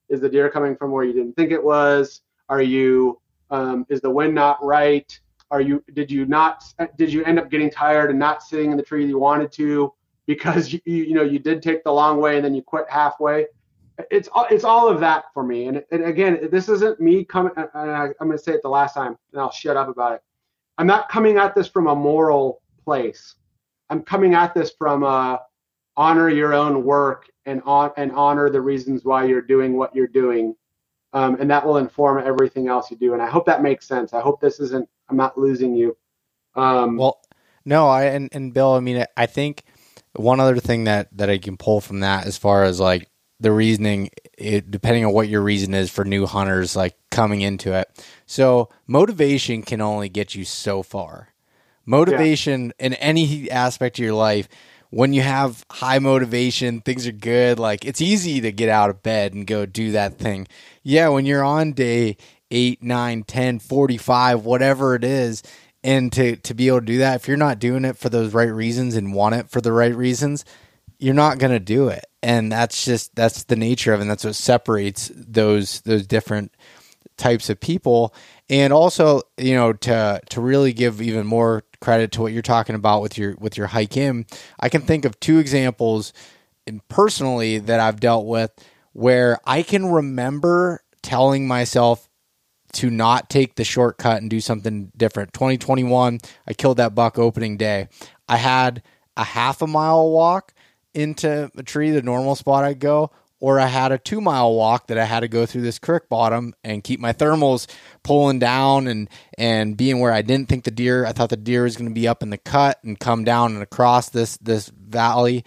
Is the deer coming from where you didn't think it was? Are you, um, is the wind not right? Are you, did you not, did you end up getting tired and not sitting in the tree you wanted to because you, you, you know, you did take the long way and then you quit halfway? It's, it's all of that for me. And, and again, this isn't me coming, and I, I'm going to say it the last time and I'll shut up about it. I'm not coming at this from a moral place. I'm coming at this from a honor your own work and on and honor the reasons why you're doing what you're doing. Um, and that will inform everything else you do. And I hope that makes sense. I hope this isn't, I'm not losing you. Um, well, no, I, and, and Bill, I mean, I think one other thing that, that I can pull from that as far as like the reasoning, it, depending on what your reason is for new hunters, like coming into it. So motivation can only get you so far. Motivation yeah. in any aspect of your life, when you have high motivation, things are good. Like it's easy to get out of bed and go do that thing. Yeah. When you're on day eight, nine, ten, forty-five, whatever it is, and to, to be able to do that, if you're not doing it for those right reasons and want it for the right reasons, you're not going to do it. And that's just, that's the nature of it. And that's what separates those, those different types of people. And also, you know, to, to really give even more credit to what you're talking about with your, with your hike in, I can think of two examples in personally that I've dealt with where I can remember telling myself to not take the shortcut and do something different. twenty twenty-one, I killed that buck opening day. I had a half a mile walk into a tree, the normal spot I'd go, or I had a two mile walk that I had to go through this creek bottom and keep my thermals pulling down and, and being where I didn't think the deer, I thought the deer was going to be up in the cut and come down and across this, this valley.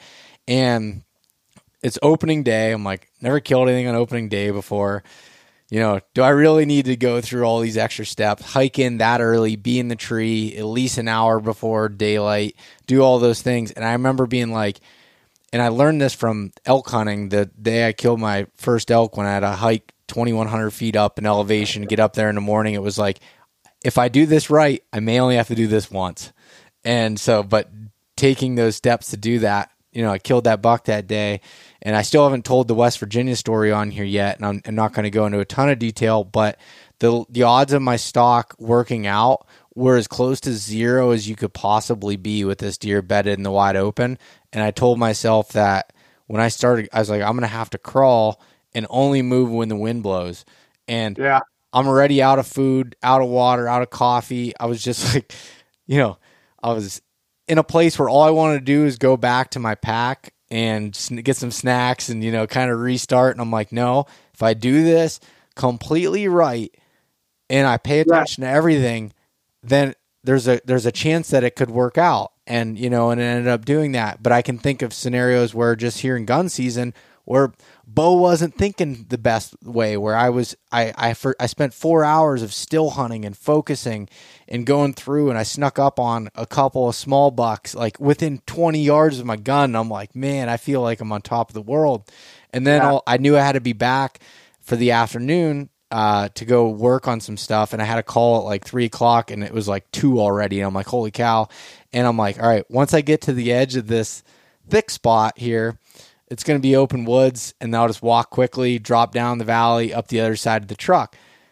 And it's opening day. I'm like, never killed anything on opening day before. You know, do I really need to go through all these extra steps, hike in that early, be in the tree at least an hour before daylight, do all those things? And I remember being like, and I learned this from elk hunting the day I killed my first elk when I had to hike twenty-one hundred feet up in elevation, get up there in the morning. It was like, if I do this right, I may only have to do this once. And so, but taking those steps to do that, you know, I killed that buck that day, and I still haven't told the West Virginia story on here yet. And I'm, I'm not going to go into a ton of detail, but the, the odds of my stock working out were as close to zero as you could possibly be with this deer bedded in the wide open. And I told myself that when I started, I was like, I'm going to have to crawl and only move when the wind blows. And yeah. I'm already out of food, out of water, out of coffee. I was just like, you know, I was in a place where all I wanted to do is go back to my pack and get some snacks and, you know, kind of restart. And I'm like, no, if I do this completely right and I pay attention yeah. to everything, then there's a, there's a chance that it could work out. And, you know, and it ended up doing that. But I can think of scenarios where just here in gun season where Bo wasn't thinking the best way, where I was, I, I, for, I spent four hours of still hunting and focusing and going through, and I snuck up on a couple of small bucks, like within twenty yards of my gun. I'm like, man, I feel like I'm on top of the world. And then yeah. I knew I had to be back for the afternoon uh, to go work on some stuff. And I had a call at like three o'clock and it was like two already. And I'm like, holy cow. And I'm like, all right, once I get to the edge of this thick spot here, it's going to be open woods, and I'll just walk quickly, drop down the valley, up the other side of the truck.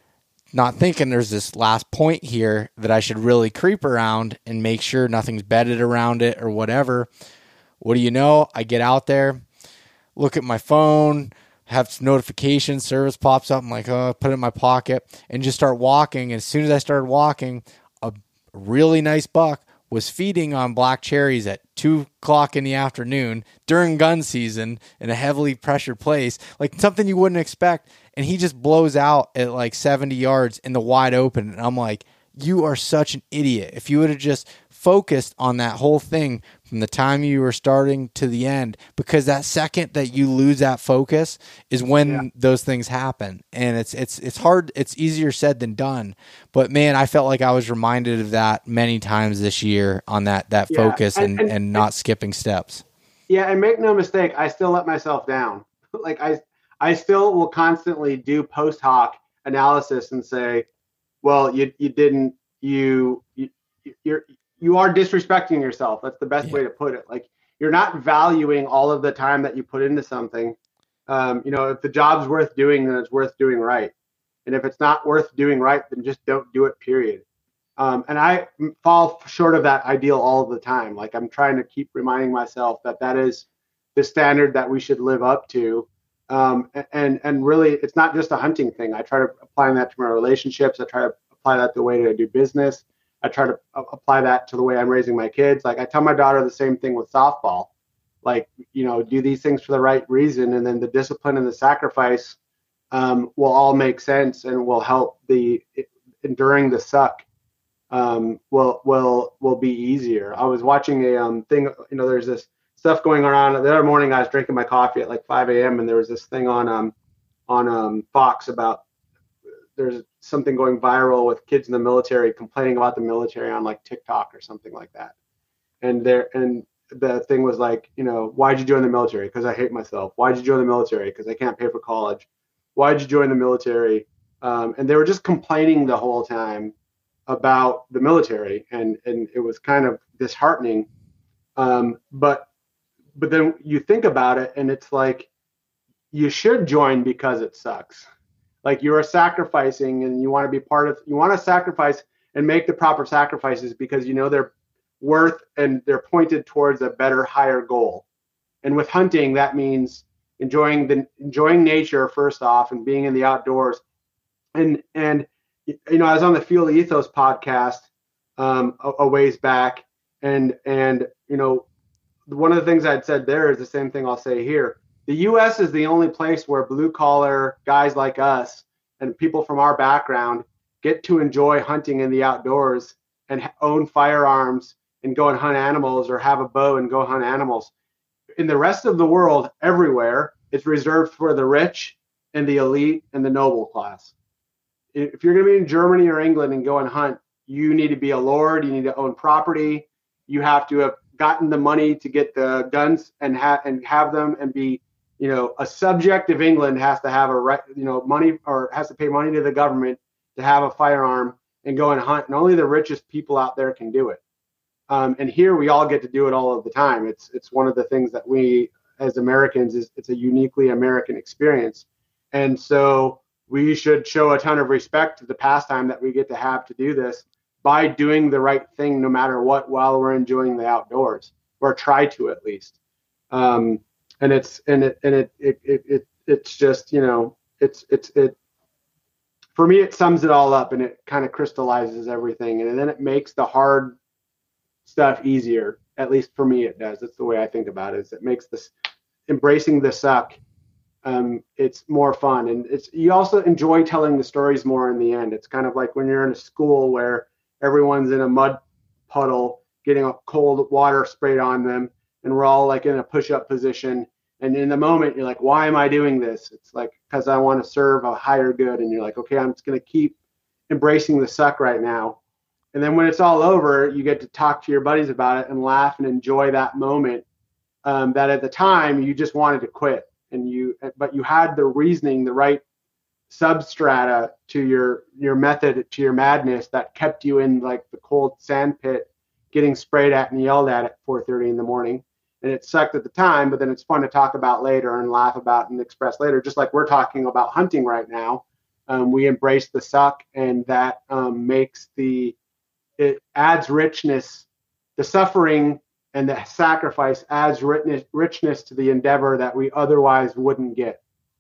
Not thinking there's this last point here that I should really creep around and make sure nothing's bedded around it or whatever. What do you know? I get out there, look at my phone, have notifications, service pops up. I'm like, oh, put it in my pocket, and just start walking. And as soon as I started walking, a really nice buck was feeding on black cherries at two o'clock in the afternoon during gun season in a heavily pressured place, like something you wouldn't expect. And he just blows out at like seventy yards in the wide open. And I'm like, you are such an idiot. If you would have just focused on that whole thing from the time you were starting to the end, because that second that you lose that focus is when yeah. those things happen. And it's, it's, it's hard. It's easier said than done, but man, I felt like I was reminded of that many times this year on that, that yeah. focus and, and, and, and not skipping steps. Yeah. And make no mistake, I still let myself down. Like I, I still will constantly do post hoc analysis and say, well, you, you didn't, you, you, you're, you are disrespecting yourself. That's the best yeah. way to put it. Like, you're not valuing all of the time that you put into something. Um, you know, if the job's worth doing, then it's worth doing right. And if it's not worth doing right, then just don't do it, period. Um, and I fall short of that ideal all the time. Like I'm trying to keep reminding myself that that is the standard that we should live up to. Um, and and really, it's not just a hunting thing. I try to apply that to my relationships. I try to apply that to the way that I do business. I try to apply that to the way I'm raising my kids. Like I tell my daughter the same thing with softball. Like, you know, do these things for the right reason, and then the discipline and the sacrifice um, will all make sense and will help the enduring the suck um, will will will be easier. I was watching a um, thing. You know, there's this stuff going on. The other morning, I was drinking my coffee at like five a.m. and there was this thing on um on um Fox about there's something going viral with kids in the military complaining about the military on like TikTok or something like that. And there and the thing was like, you know, why'd you join the military? Because I hate myself. Why'd you join the military? Because I can't pay for college. Why'd you join the military? Um, and they were just complaining the whole time about the military, and and it was kind of disheartening. Um, but but then you think about it, and it's like you should join because it sucks. Like you are sacrificing, and you want to be part of. You want to sacrifice and make the proper sacrifices because you know they're worth and they're pointed towards a better, higher goal. And with hunting, that means enjoying the enjoying nature first off, and being in the outdoors. And and you know, I was on the Field Ethos podcast um, a, a ways back, and and you know, one of the things I'd said there is the same thing I'll say here. The U S is the only place where blue collar guys like us and people from our background get to enjoy hunting in the outdoors and own firearms and go and hunt animals, or have a bow and go hunt animals. In the rest of the world, everywhere, it's reserved for the rich and the elite and the noble class. If you're going to be in Germany or England and go and hunt, you need to be a lord. You need to own property. You have to have gotten the money to get the guns and have and have them and be, you know, a subject of England has to have a right, you know, money, or has to pay money to the government to have a firearm and go and hunt. And only the richest people out there can do it. Um, and here we all get to do it all of the time. It's it's one of the things that we as Americans is it's a uniquely American experience. And so we should show a ton of respect to the pastime that we get to have to do this by doing the right thing no matter what while we're enjoying the outdoors, or try to at least. Um, and it's and it and it it, it it it's just, you know, it's it's it for me it sums it all up, and it kind of crystallizes everything, and then it makes the hard stuff easier. At least for me it does. That's the way I think about it. Is it makes this embracing the suck um it's more fun, and it's you also enjoy telling the stories more in the end. It's kind of like when you're in a school where everyone's in a mud puddle getting a cold water sprayed on them, and we're all like in a push-up position, and in the moment you're like, why am I doing this? It's like, because I want to serve a higher good, and you're like, okay, I'm just going to keep embracing the suck right now. And then when it's all over, you get to talk to your buddies about it and laugh and enjoy that moment um, that at the time you just wanted to quit, and you but you had the reasoning, the right substrata to your your method, to your madness, that kept you in like the cold sand pit getting sprayed at and yelled at at four thirty in the morning. And it sucked at the time, but then it's fun to talk about later and laugh about and express later, just like we're talking about hunting right now. Um, we embrace the suck, and that um, makes the it adds richness. The suffering and the sacrifice adds richness, richness to the endeavor that we otherwise wouldn't get.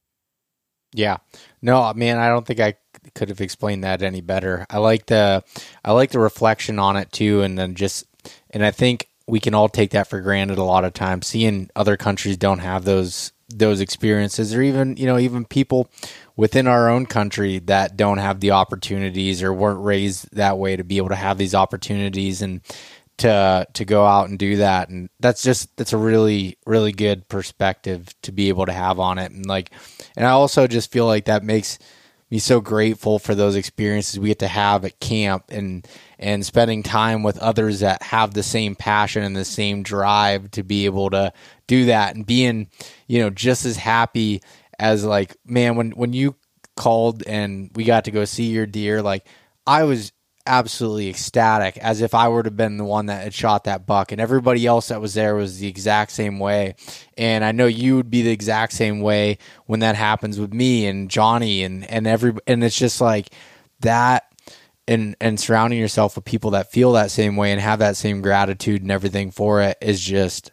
Yeah, no, man, I don't think I could have explained that any better. I like the, I like the reflection on it too. And then just, and I think we can all take that for granted a lot of times, seeing other countries don't have those, those experiences, or even, you know, even people within our own country that don't have the opportunities or weren't raised that way to be able to have these opportunities and to to go out and do that. And that's just that's a really really good perspective to be able to have on it. And like, and I also just feel like that makes me so grateful for those experiences we get to have at camp, and and spending time with others that have the same passion and the same drive to be able to do that, and being, you know, just as happy as like, man, when when you called and we got to go see your deer, like I was absolutely ecstatic, as if I would have been the one that had shot that buck, and everybody else that was there was the exact same way. And I know you would be the exact same way when that happens with me and Johnny and, and every, and it's just like that, and, and surrounding yourself with people that feel that same way and have that same gratitude and everything for it is just,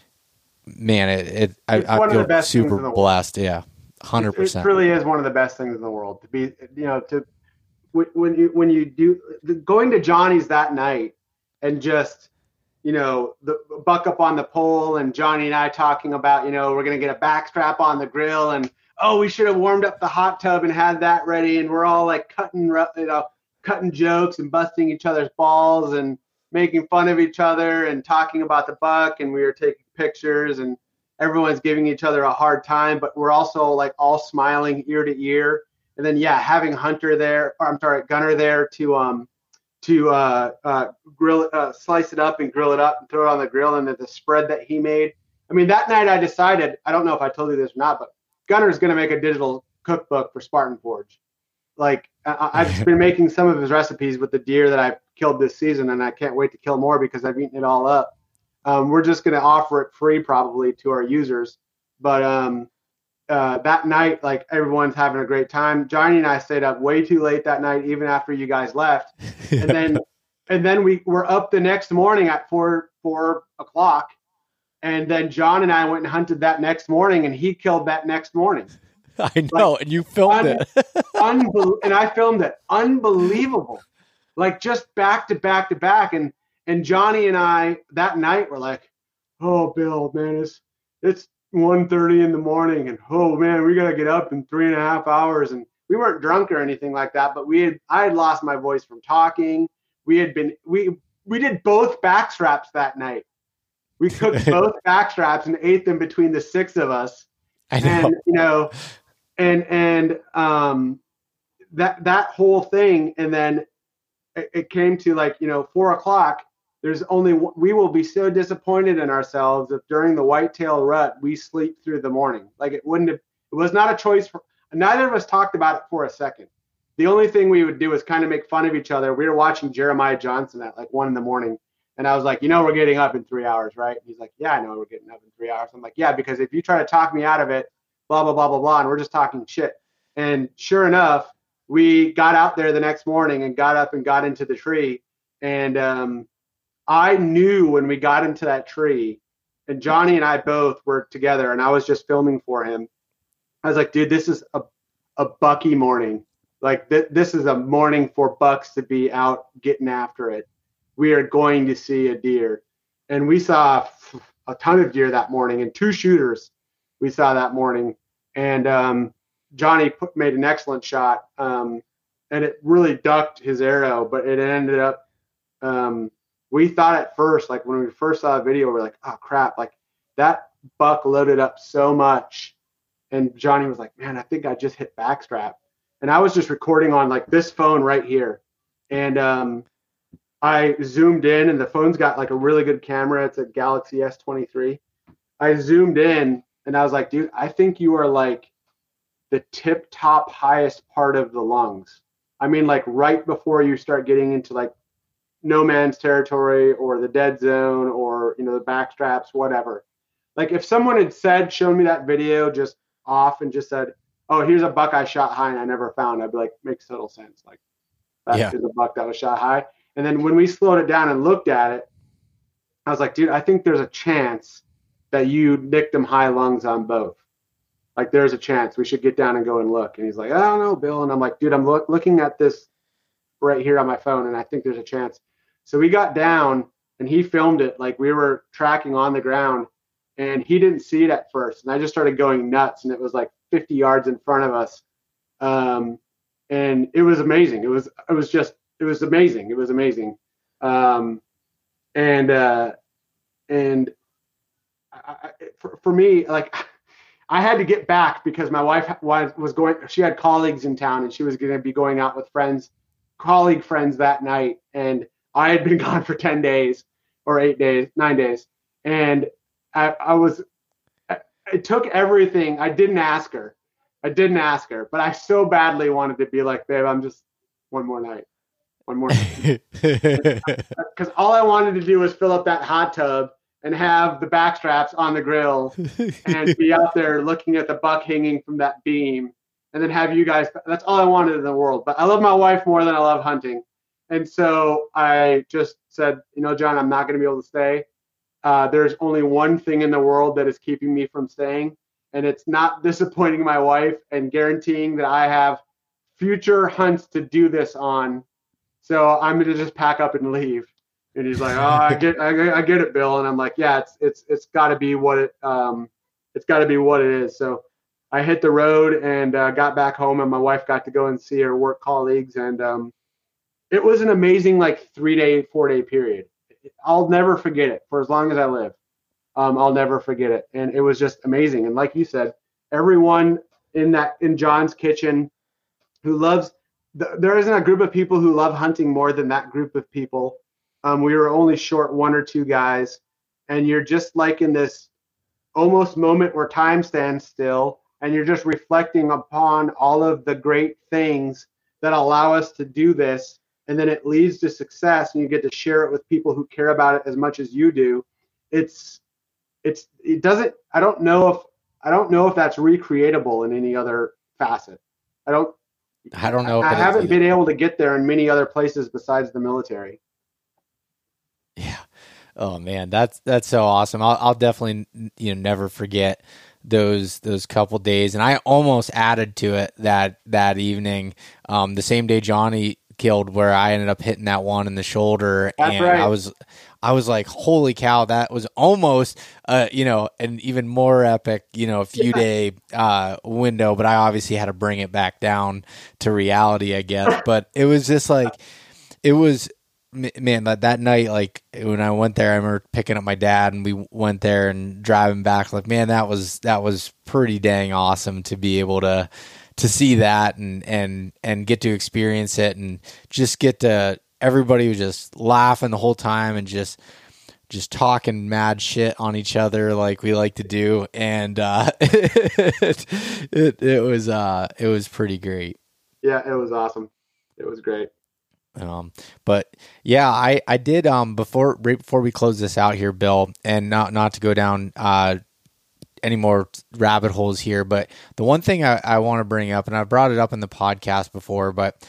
man, it, it I, I feel super blessed. Yeah. Hundred percent. It really is one of the best things in the world to be, you know, to, when you when you do going to Johnny's that night and just, you know, the buck up on the pole and Johnny and I talking about, you know, we're gonna get a backstrap on the grill and oh, we should have warmed up the hot tub and had that ready, and we're all like cutting, you know, cutting jokes and busting each other's balls and making fun of each other and talking about the buck, and we were taking pictures and everyone's giving each other a hard time, but we're also like all smiling ear to ear. And then, yeah, having Hunter there, or I'm sorry, Gunner there to um to uh, uh, grill, uh, slice it up and grill it up and throw it on the grill, and then the spread that he made. I mean, that night I decided, I don't know if I told you this or not, but Gunner's going to make a digital cookbook for Spartan Forge. Like I, I've been making some of his recipes with the deer that I've killed this season, and I can't wait to kill more because I've eaten it all up. Um, we're just going to offer it free probably to our users, but um. Uh, that night, like everyone's having a great time. Johnny and I stayed up way too late that night, even after you guys left. Yeah. And then, and then we were up the next morning at four, four o'clock. And then John and I went and hunted that next morning, and he killed that next morning. I know. Like, and you filmed un- it. unbe- and I filmed it. Unbelievable. Like just back to back to back. And, and Johnny and I that night were like, oh, Bill, man, it's, it's, one thirty in the morning, and oh man, we gotta get up in three and a half hours. And we weren't drunk or anything like that, but we had I had lost my voice from talking. We had been we we did both backstraps that night. We cooked both backstraps and ate them between the six of us. I know. And you know, and and um that that whole thing, and then it, it came to like, you know, four o'clock. There's only, we will be so disappointed in ourselves if during the whitetail rut, we sleep through the morning. Like it wouldn't have, it was not a choice for, neither of us talked about it for a second. The only thing we would do is kind of make fun of each other. We were watching Jeremiah Johnson at like one in the morning. And I was like, you know, we're getting up in three hours, right? And he's like, yeah, I know we're getting up in three hours. I'm like, yeah, because if you try to talk me out of it, blah, blah, blah, blah, blah, and we're just talking shit. And sure enough, we got out there the next morning and got up and got into the tree. And, um, I knew when we got into that tree, and Johnny and I both were together, and I was just filming for him. I was like, dude, this is a, a bucky morning. Like th- this is a morning for bucks to be out getting after it. We are going to see a deer. And we saw a ton of deer that morning, and two shooters we saw that morning. And um, Johnny put, made an excellent shot, um, and it really ducked his arrow, but it ended up um, – we thought at first, like when we first saw the video, we we're like, oh crap, like that buck loaded up so much. And Johnny was like, man, I think I just hit backstrap. And I was just recording on like this phone right here. And um, I zoomed in, and the phone's got like a really good camera. It's a Galaxy S twenty-three. I zoomed in, and I was like, dude, I think you are like the tip top highest part of the lungs. I mean, like right before you start getting into like no man's territory or the dead zone or, you know, the backstraps, whatever. Like if someone had said, shown me that video just off and just said, oh, here's a buck I shot high and I never found, I'd be like, makes total sense. Like that yeah. is a buck that was shot high. And then when we slowed it down and looked at it, I was like, dude, I think there's a chance that you nicked them high lungs on both. Like there's a chance. We should get down and go and look. And he's like, I don't know, Bill. And I'm like, dude, I'm lo- looking at this right here on my phone, and I think there's a chance. So we got down, and he filmed it like we were tracking on the ground, and he didn't see it at first. And I just started going nuts, and it was like fifty yards in front of us. Um, and it was amazing. It was, it was just, it was amazing. It was amazing. Um, and, uh, and I, I, for, for me, like I had to get back because my wife was going, she had colleagues in town, and she was going to be going out with friends, colleague friends that night. And I had been gone for ten days or eight days, nine days. And I, I was, it took everything. I didn't ask her. I didn't ask her, but I so badly wanted to be like, babe, I'm just one more night. one more time. Because all I wanted to do was fill up that hot tub and have the back straps on the grill and be out there looking at the buck hanging from that beam, and then have you guys. That's all I wanted in the world. But I love my wife more than I love hunting. And so I just said, you know, John, I'm not going to be able to stay. Uh, there's only one thing in the world that is keeping me from staying, and it's not disappointing my wife and guaranteeing that I have future hunts to do this on. So I'm going to just pack up and leave. And he's like, oh, I get, I, I get it, Bill. And I'm like, yeah, it's, it's, it's got to be what it, um, it's got to be what it is. So I hit the road and uh, got back home, and my wife got to go and see her work colleagues. And um, it was an amazing, like three day, four day period. I'll never forget it for as long as I live. Um, I'll never forget it. And it was just amazing. And like you said, everyone in that, in John's kitchen who loves, th- there isn't a group of people who love hunting more than that group of people. Um, we were only short one or two guys, and you're just like in this almost moment where time stands still, and you're just reflecting upon all of the great things that allow us to do this, and then it leads to success, and you get to share it with people who care about it as much as you do. It's, it's, it doesn't, I don't know if, I don't know if that's recreatable in any other facet. I don't, I don't know. I, I haven't been able to get there in many other places besides the military. Yeah. Oh man, that's that's so awesome. I'll I'll definitely you know never forget those those couple days. And I almost added to it that that evening, um, the same day Johnny killed, where I ended up hitting that one in the shoulder, that's and right. I was I was like, holy cow, that was almost uh you know an even more epic you know a few day uh window. But I obviously had to bring it back down to reality, I guess. But it was just like it was. Man, that, that night, like when I went there, I remember picking up my dad and we went there and driving back. Like, man, that was that was pretty dang awesome to be able to to see that and and and get to experience it and just get to everybody was just laughing the whole time and just just talking mad shit on each other like we like to do, and uh, it, it it was uh it was pretty great. Yeah, it was awesome. It was great. Um, but yeah, I, I did, um, before, right before we close this out here, Bill, and not, not to go down, uh, any more rabbit holes here, but the one thing I, I want to bring up, and I brought it up in the podcast before, but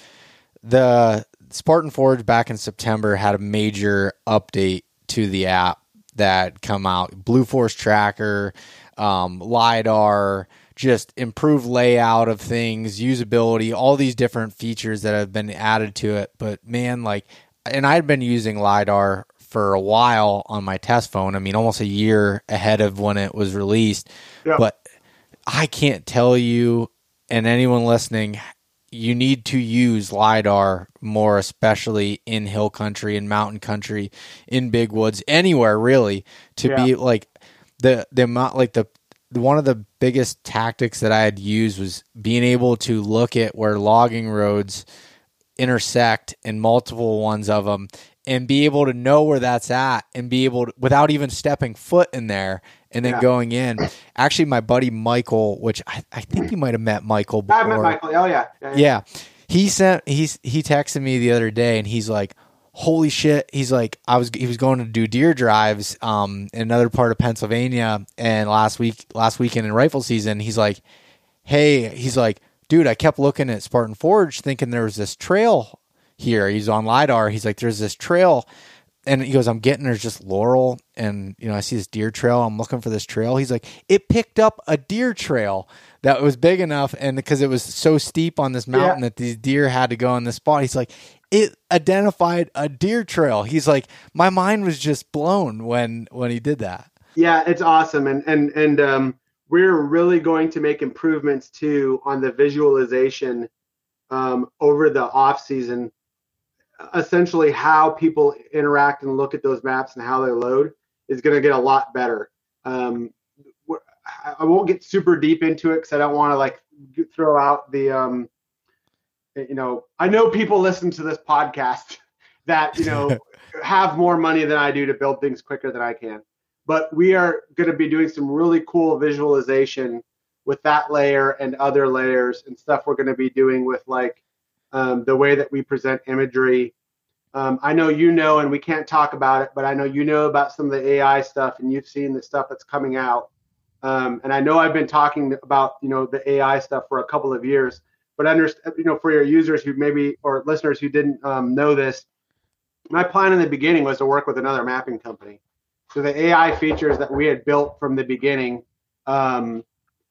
the Spartan Forge back in September had a major update to the app that come out. Blue Force Tracker, um, LiDAR, just improved layout of things, usability, all these different features that have been added to it. But man, like, and I'd been using LiDAR for a while on my test phone. I mean, almost a year ahead of when it was released. Yeah. But I can't tell you, and anyone listening, you need to use LiDAR more, especially in hill country, in mountain country, in big woods, anywhere really, to yeah. be like the, the amount, like the, one of the biggest tactics that I had used was being able to look at where logging roads intersect and multiple ones of them and be able to know where that's at and be able to, without even stepping foot in there and then yeah. going in. Actually, my buddy Michael, which I, I think you might have met Michael before. I met Michael. Oh yeah. Yeah. yeah. He sent, he's, he texted me the other day and he's like, holy shit. He's like, I was, he was going to do deer drives, um, in another part of Pennsylvania. And last week, last weekend in rifle season, he's like, hey, he's like, dude, I kept looking at Spartan Forge thinking there was this trail here. He's on LiDAR. He's like, there's this trail. And he goes, I'm getting, there's just laurel. And, you know, I see this deer trail. I'm looking for this trail. He's like, it picked up a deer trail that was big enough. And because it was so steep on this mountain yeah. that these deer had to go in this spot, he's like, it identified a deer trail. He's like, my mind was just blown when, when he did that. Yeah, it's awesome. And, and, and, um, we're really going to make improvements too on the visualization, um, over the off season, essentially how people interact and look at those maps and how they load is going to get a lot better. Um, I won't get super deep into it because I don't want to like throw out the, um, you know, I know people listen to this podcast that, you know, have more money than I do to build things quicker than I can. But we are going to be doing some really cool visualization with that layer and other layers and stuff we're going to be doing with like um, the way that we present imagery Um, I know you know, and we can't talk about it, but I know you know about some of the A I stuff, and you've seen the stuff that's coming out. Um, and I know I've been talking about, you know, the A I stuff for a couple of years, but understand, you know, for your users who maybe, or listeners who didn't um, know this, my plan in the beginning was to work with another mapping company. So the A I features that we had built from the beginning um,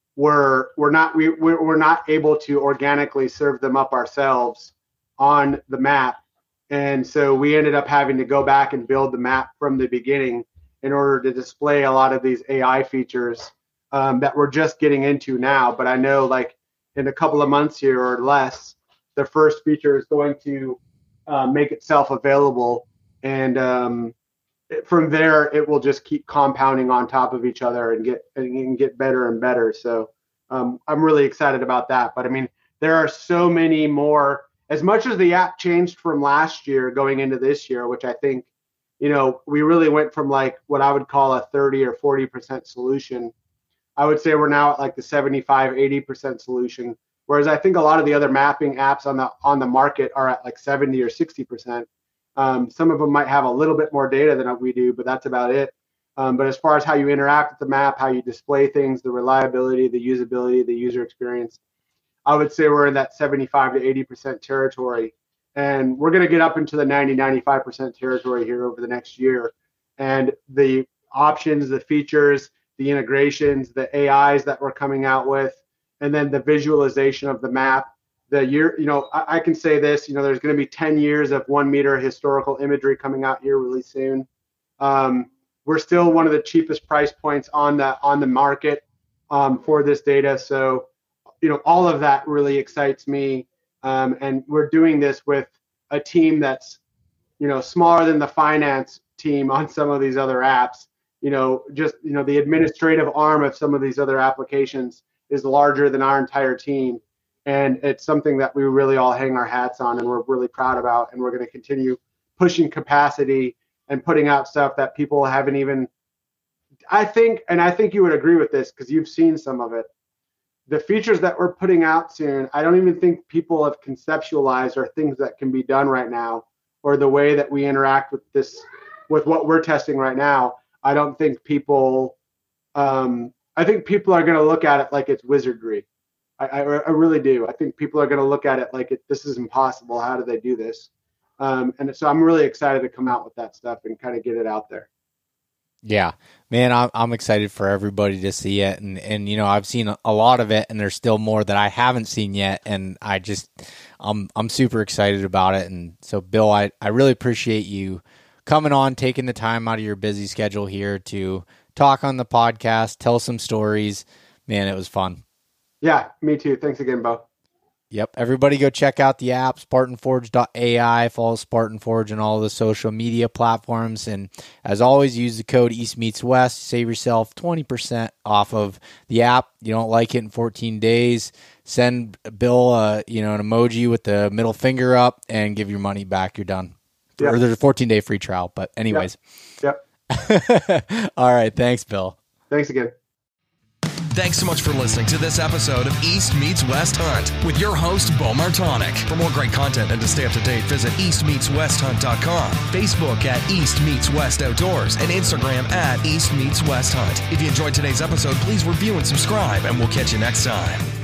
were were not we were not able to organically serve them up ourselves on the map, and so we ended up having to go back and build the map from the beginning in order to display a lot of these A I features um, that we're just getting into now. But I know, like, in a couple of months here or less, the first feature is going to uh, make itself available, and um, from there it will just keep compounding on top of each other and get and get better and better. So um, I'm really excited about that. But I mean, there are so many more. As much as the app changed from last year going into this year, which I think, you know, we really went from like what I would call a thirty or forty percent solution. I would say we're now at like the seventy-five, eighty percent solution. Whereas I think a lot of the other mapping apps on the on the market are at like seventy or sixty percent. Um, some of them might have a little bit more data than we do, but that's about it. Um, but as far as how you interact with the map, how you display things, the reliability, the usability, the user experience, I would say we're in that seventy-five to eighty percent territory. And we're going to get up into the ninety, ninety-five percent territory here over the next year. And the options, the features, the integrations, the A Is that we're coming out with, and then the visualization of the map. The year, you know, I, I can say this, you know, there's going to be ten years of one meter historical imagery coming out here really soon. Um, we're still one of the cheapest price points on the on the market um, for this data. So, you know, all of that really excites me. Um, and we're doing this with a team that's, you know, smaller than the finance team on some of these other apps. You know, just, you know, the administrative arm of some of these other applications is larger than our entire team. And it's something that we really all hang our hats on and we're really proud about. And we're going to continue pushing capacity and putting out stuff that people haven't even, I think, and I think you would agree with this because you've seen some of it. The features that we're putting out soon, I don't even think people have conceptualized are things that can be done right now, or the way that we interact with this, with what we're testing right now. I don't think people, um, I think people are going to look at it like it's wizardry. I, I, I really do. I think people are going to look at it like it, this is impossible. How do they do this? Um, and so I'm really excited to come out with that stuff and kind of get it out there. Yeah, man, I'm I'm excited for everybody to see it, and and you know I've seen a lot of it, and there's still more that I haven't seen yet, and I just I'm I'm super excited about it, and so Bill, I I really appreciate you coming on, taking the time out of your busy schedule here to talk on the podcast, tell some stories. Man, it was fun. Yeah, me too. Thanks again, Bo. Yep. Everybody go check out the app, Spartan Forge dot A I. Follow Spartan Forge on all the social media platforms. And as always, use the code East Meets West. Save yourself twenty percent off of the app. You don't like it in fourteen days, send Bill uh, you know, an emoji with the middle finger up and give your money back. You're done. Yep. Or there's a fourteen-day free trial. But anyways. Yep. yep. All right. Thanks, Bill. Thanks again. Thanks so much for listening to this episode of East Meets West Hunt with your host, Bo Martonic. For more great content and to stay up to date, visit east meets west hunt dot com, Facebook at East Meets West Outdoors, and Instagram at East Meets West Hunt. If you enjoyed today's episode, please review and subscribe, and we'll catch you next time.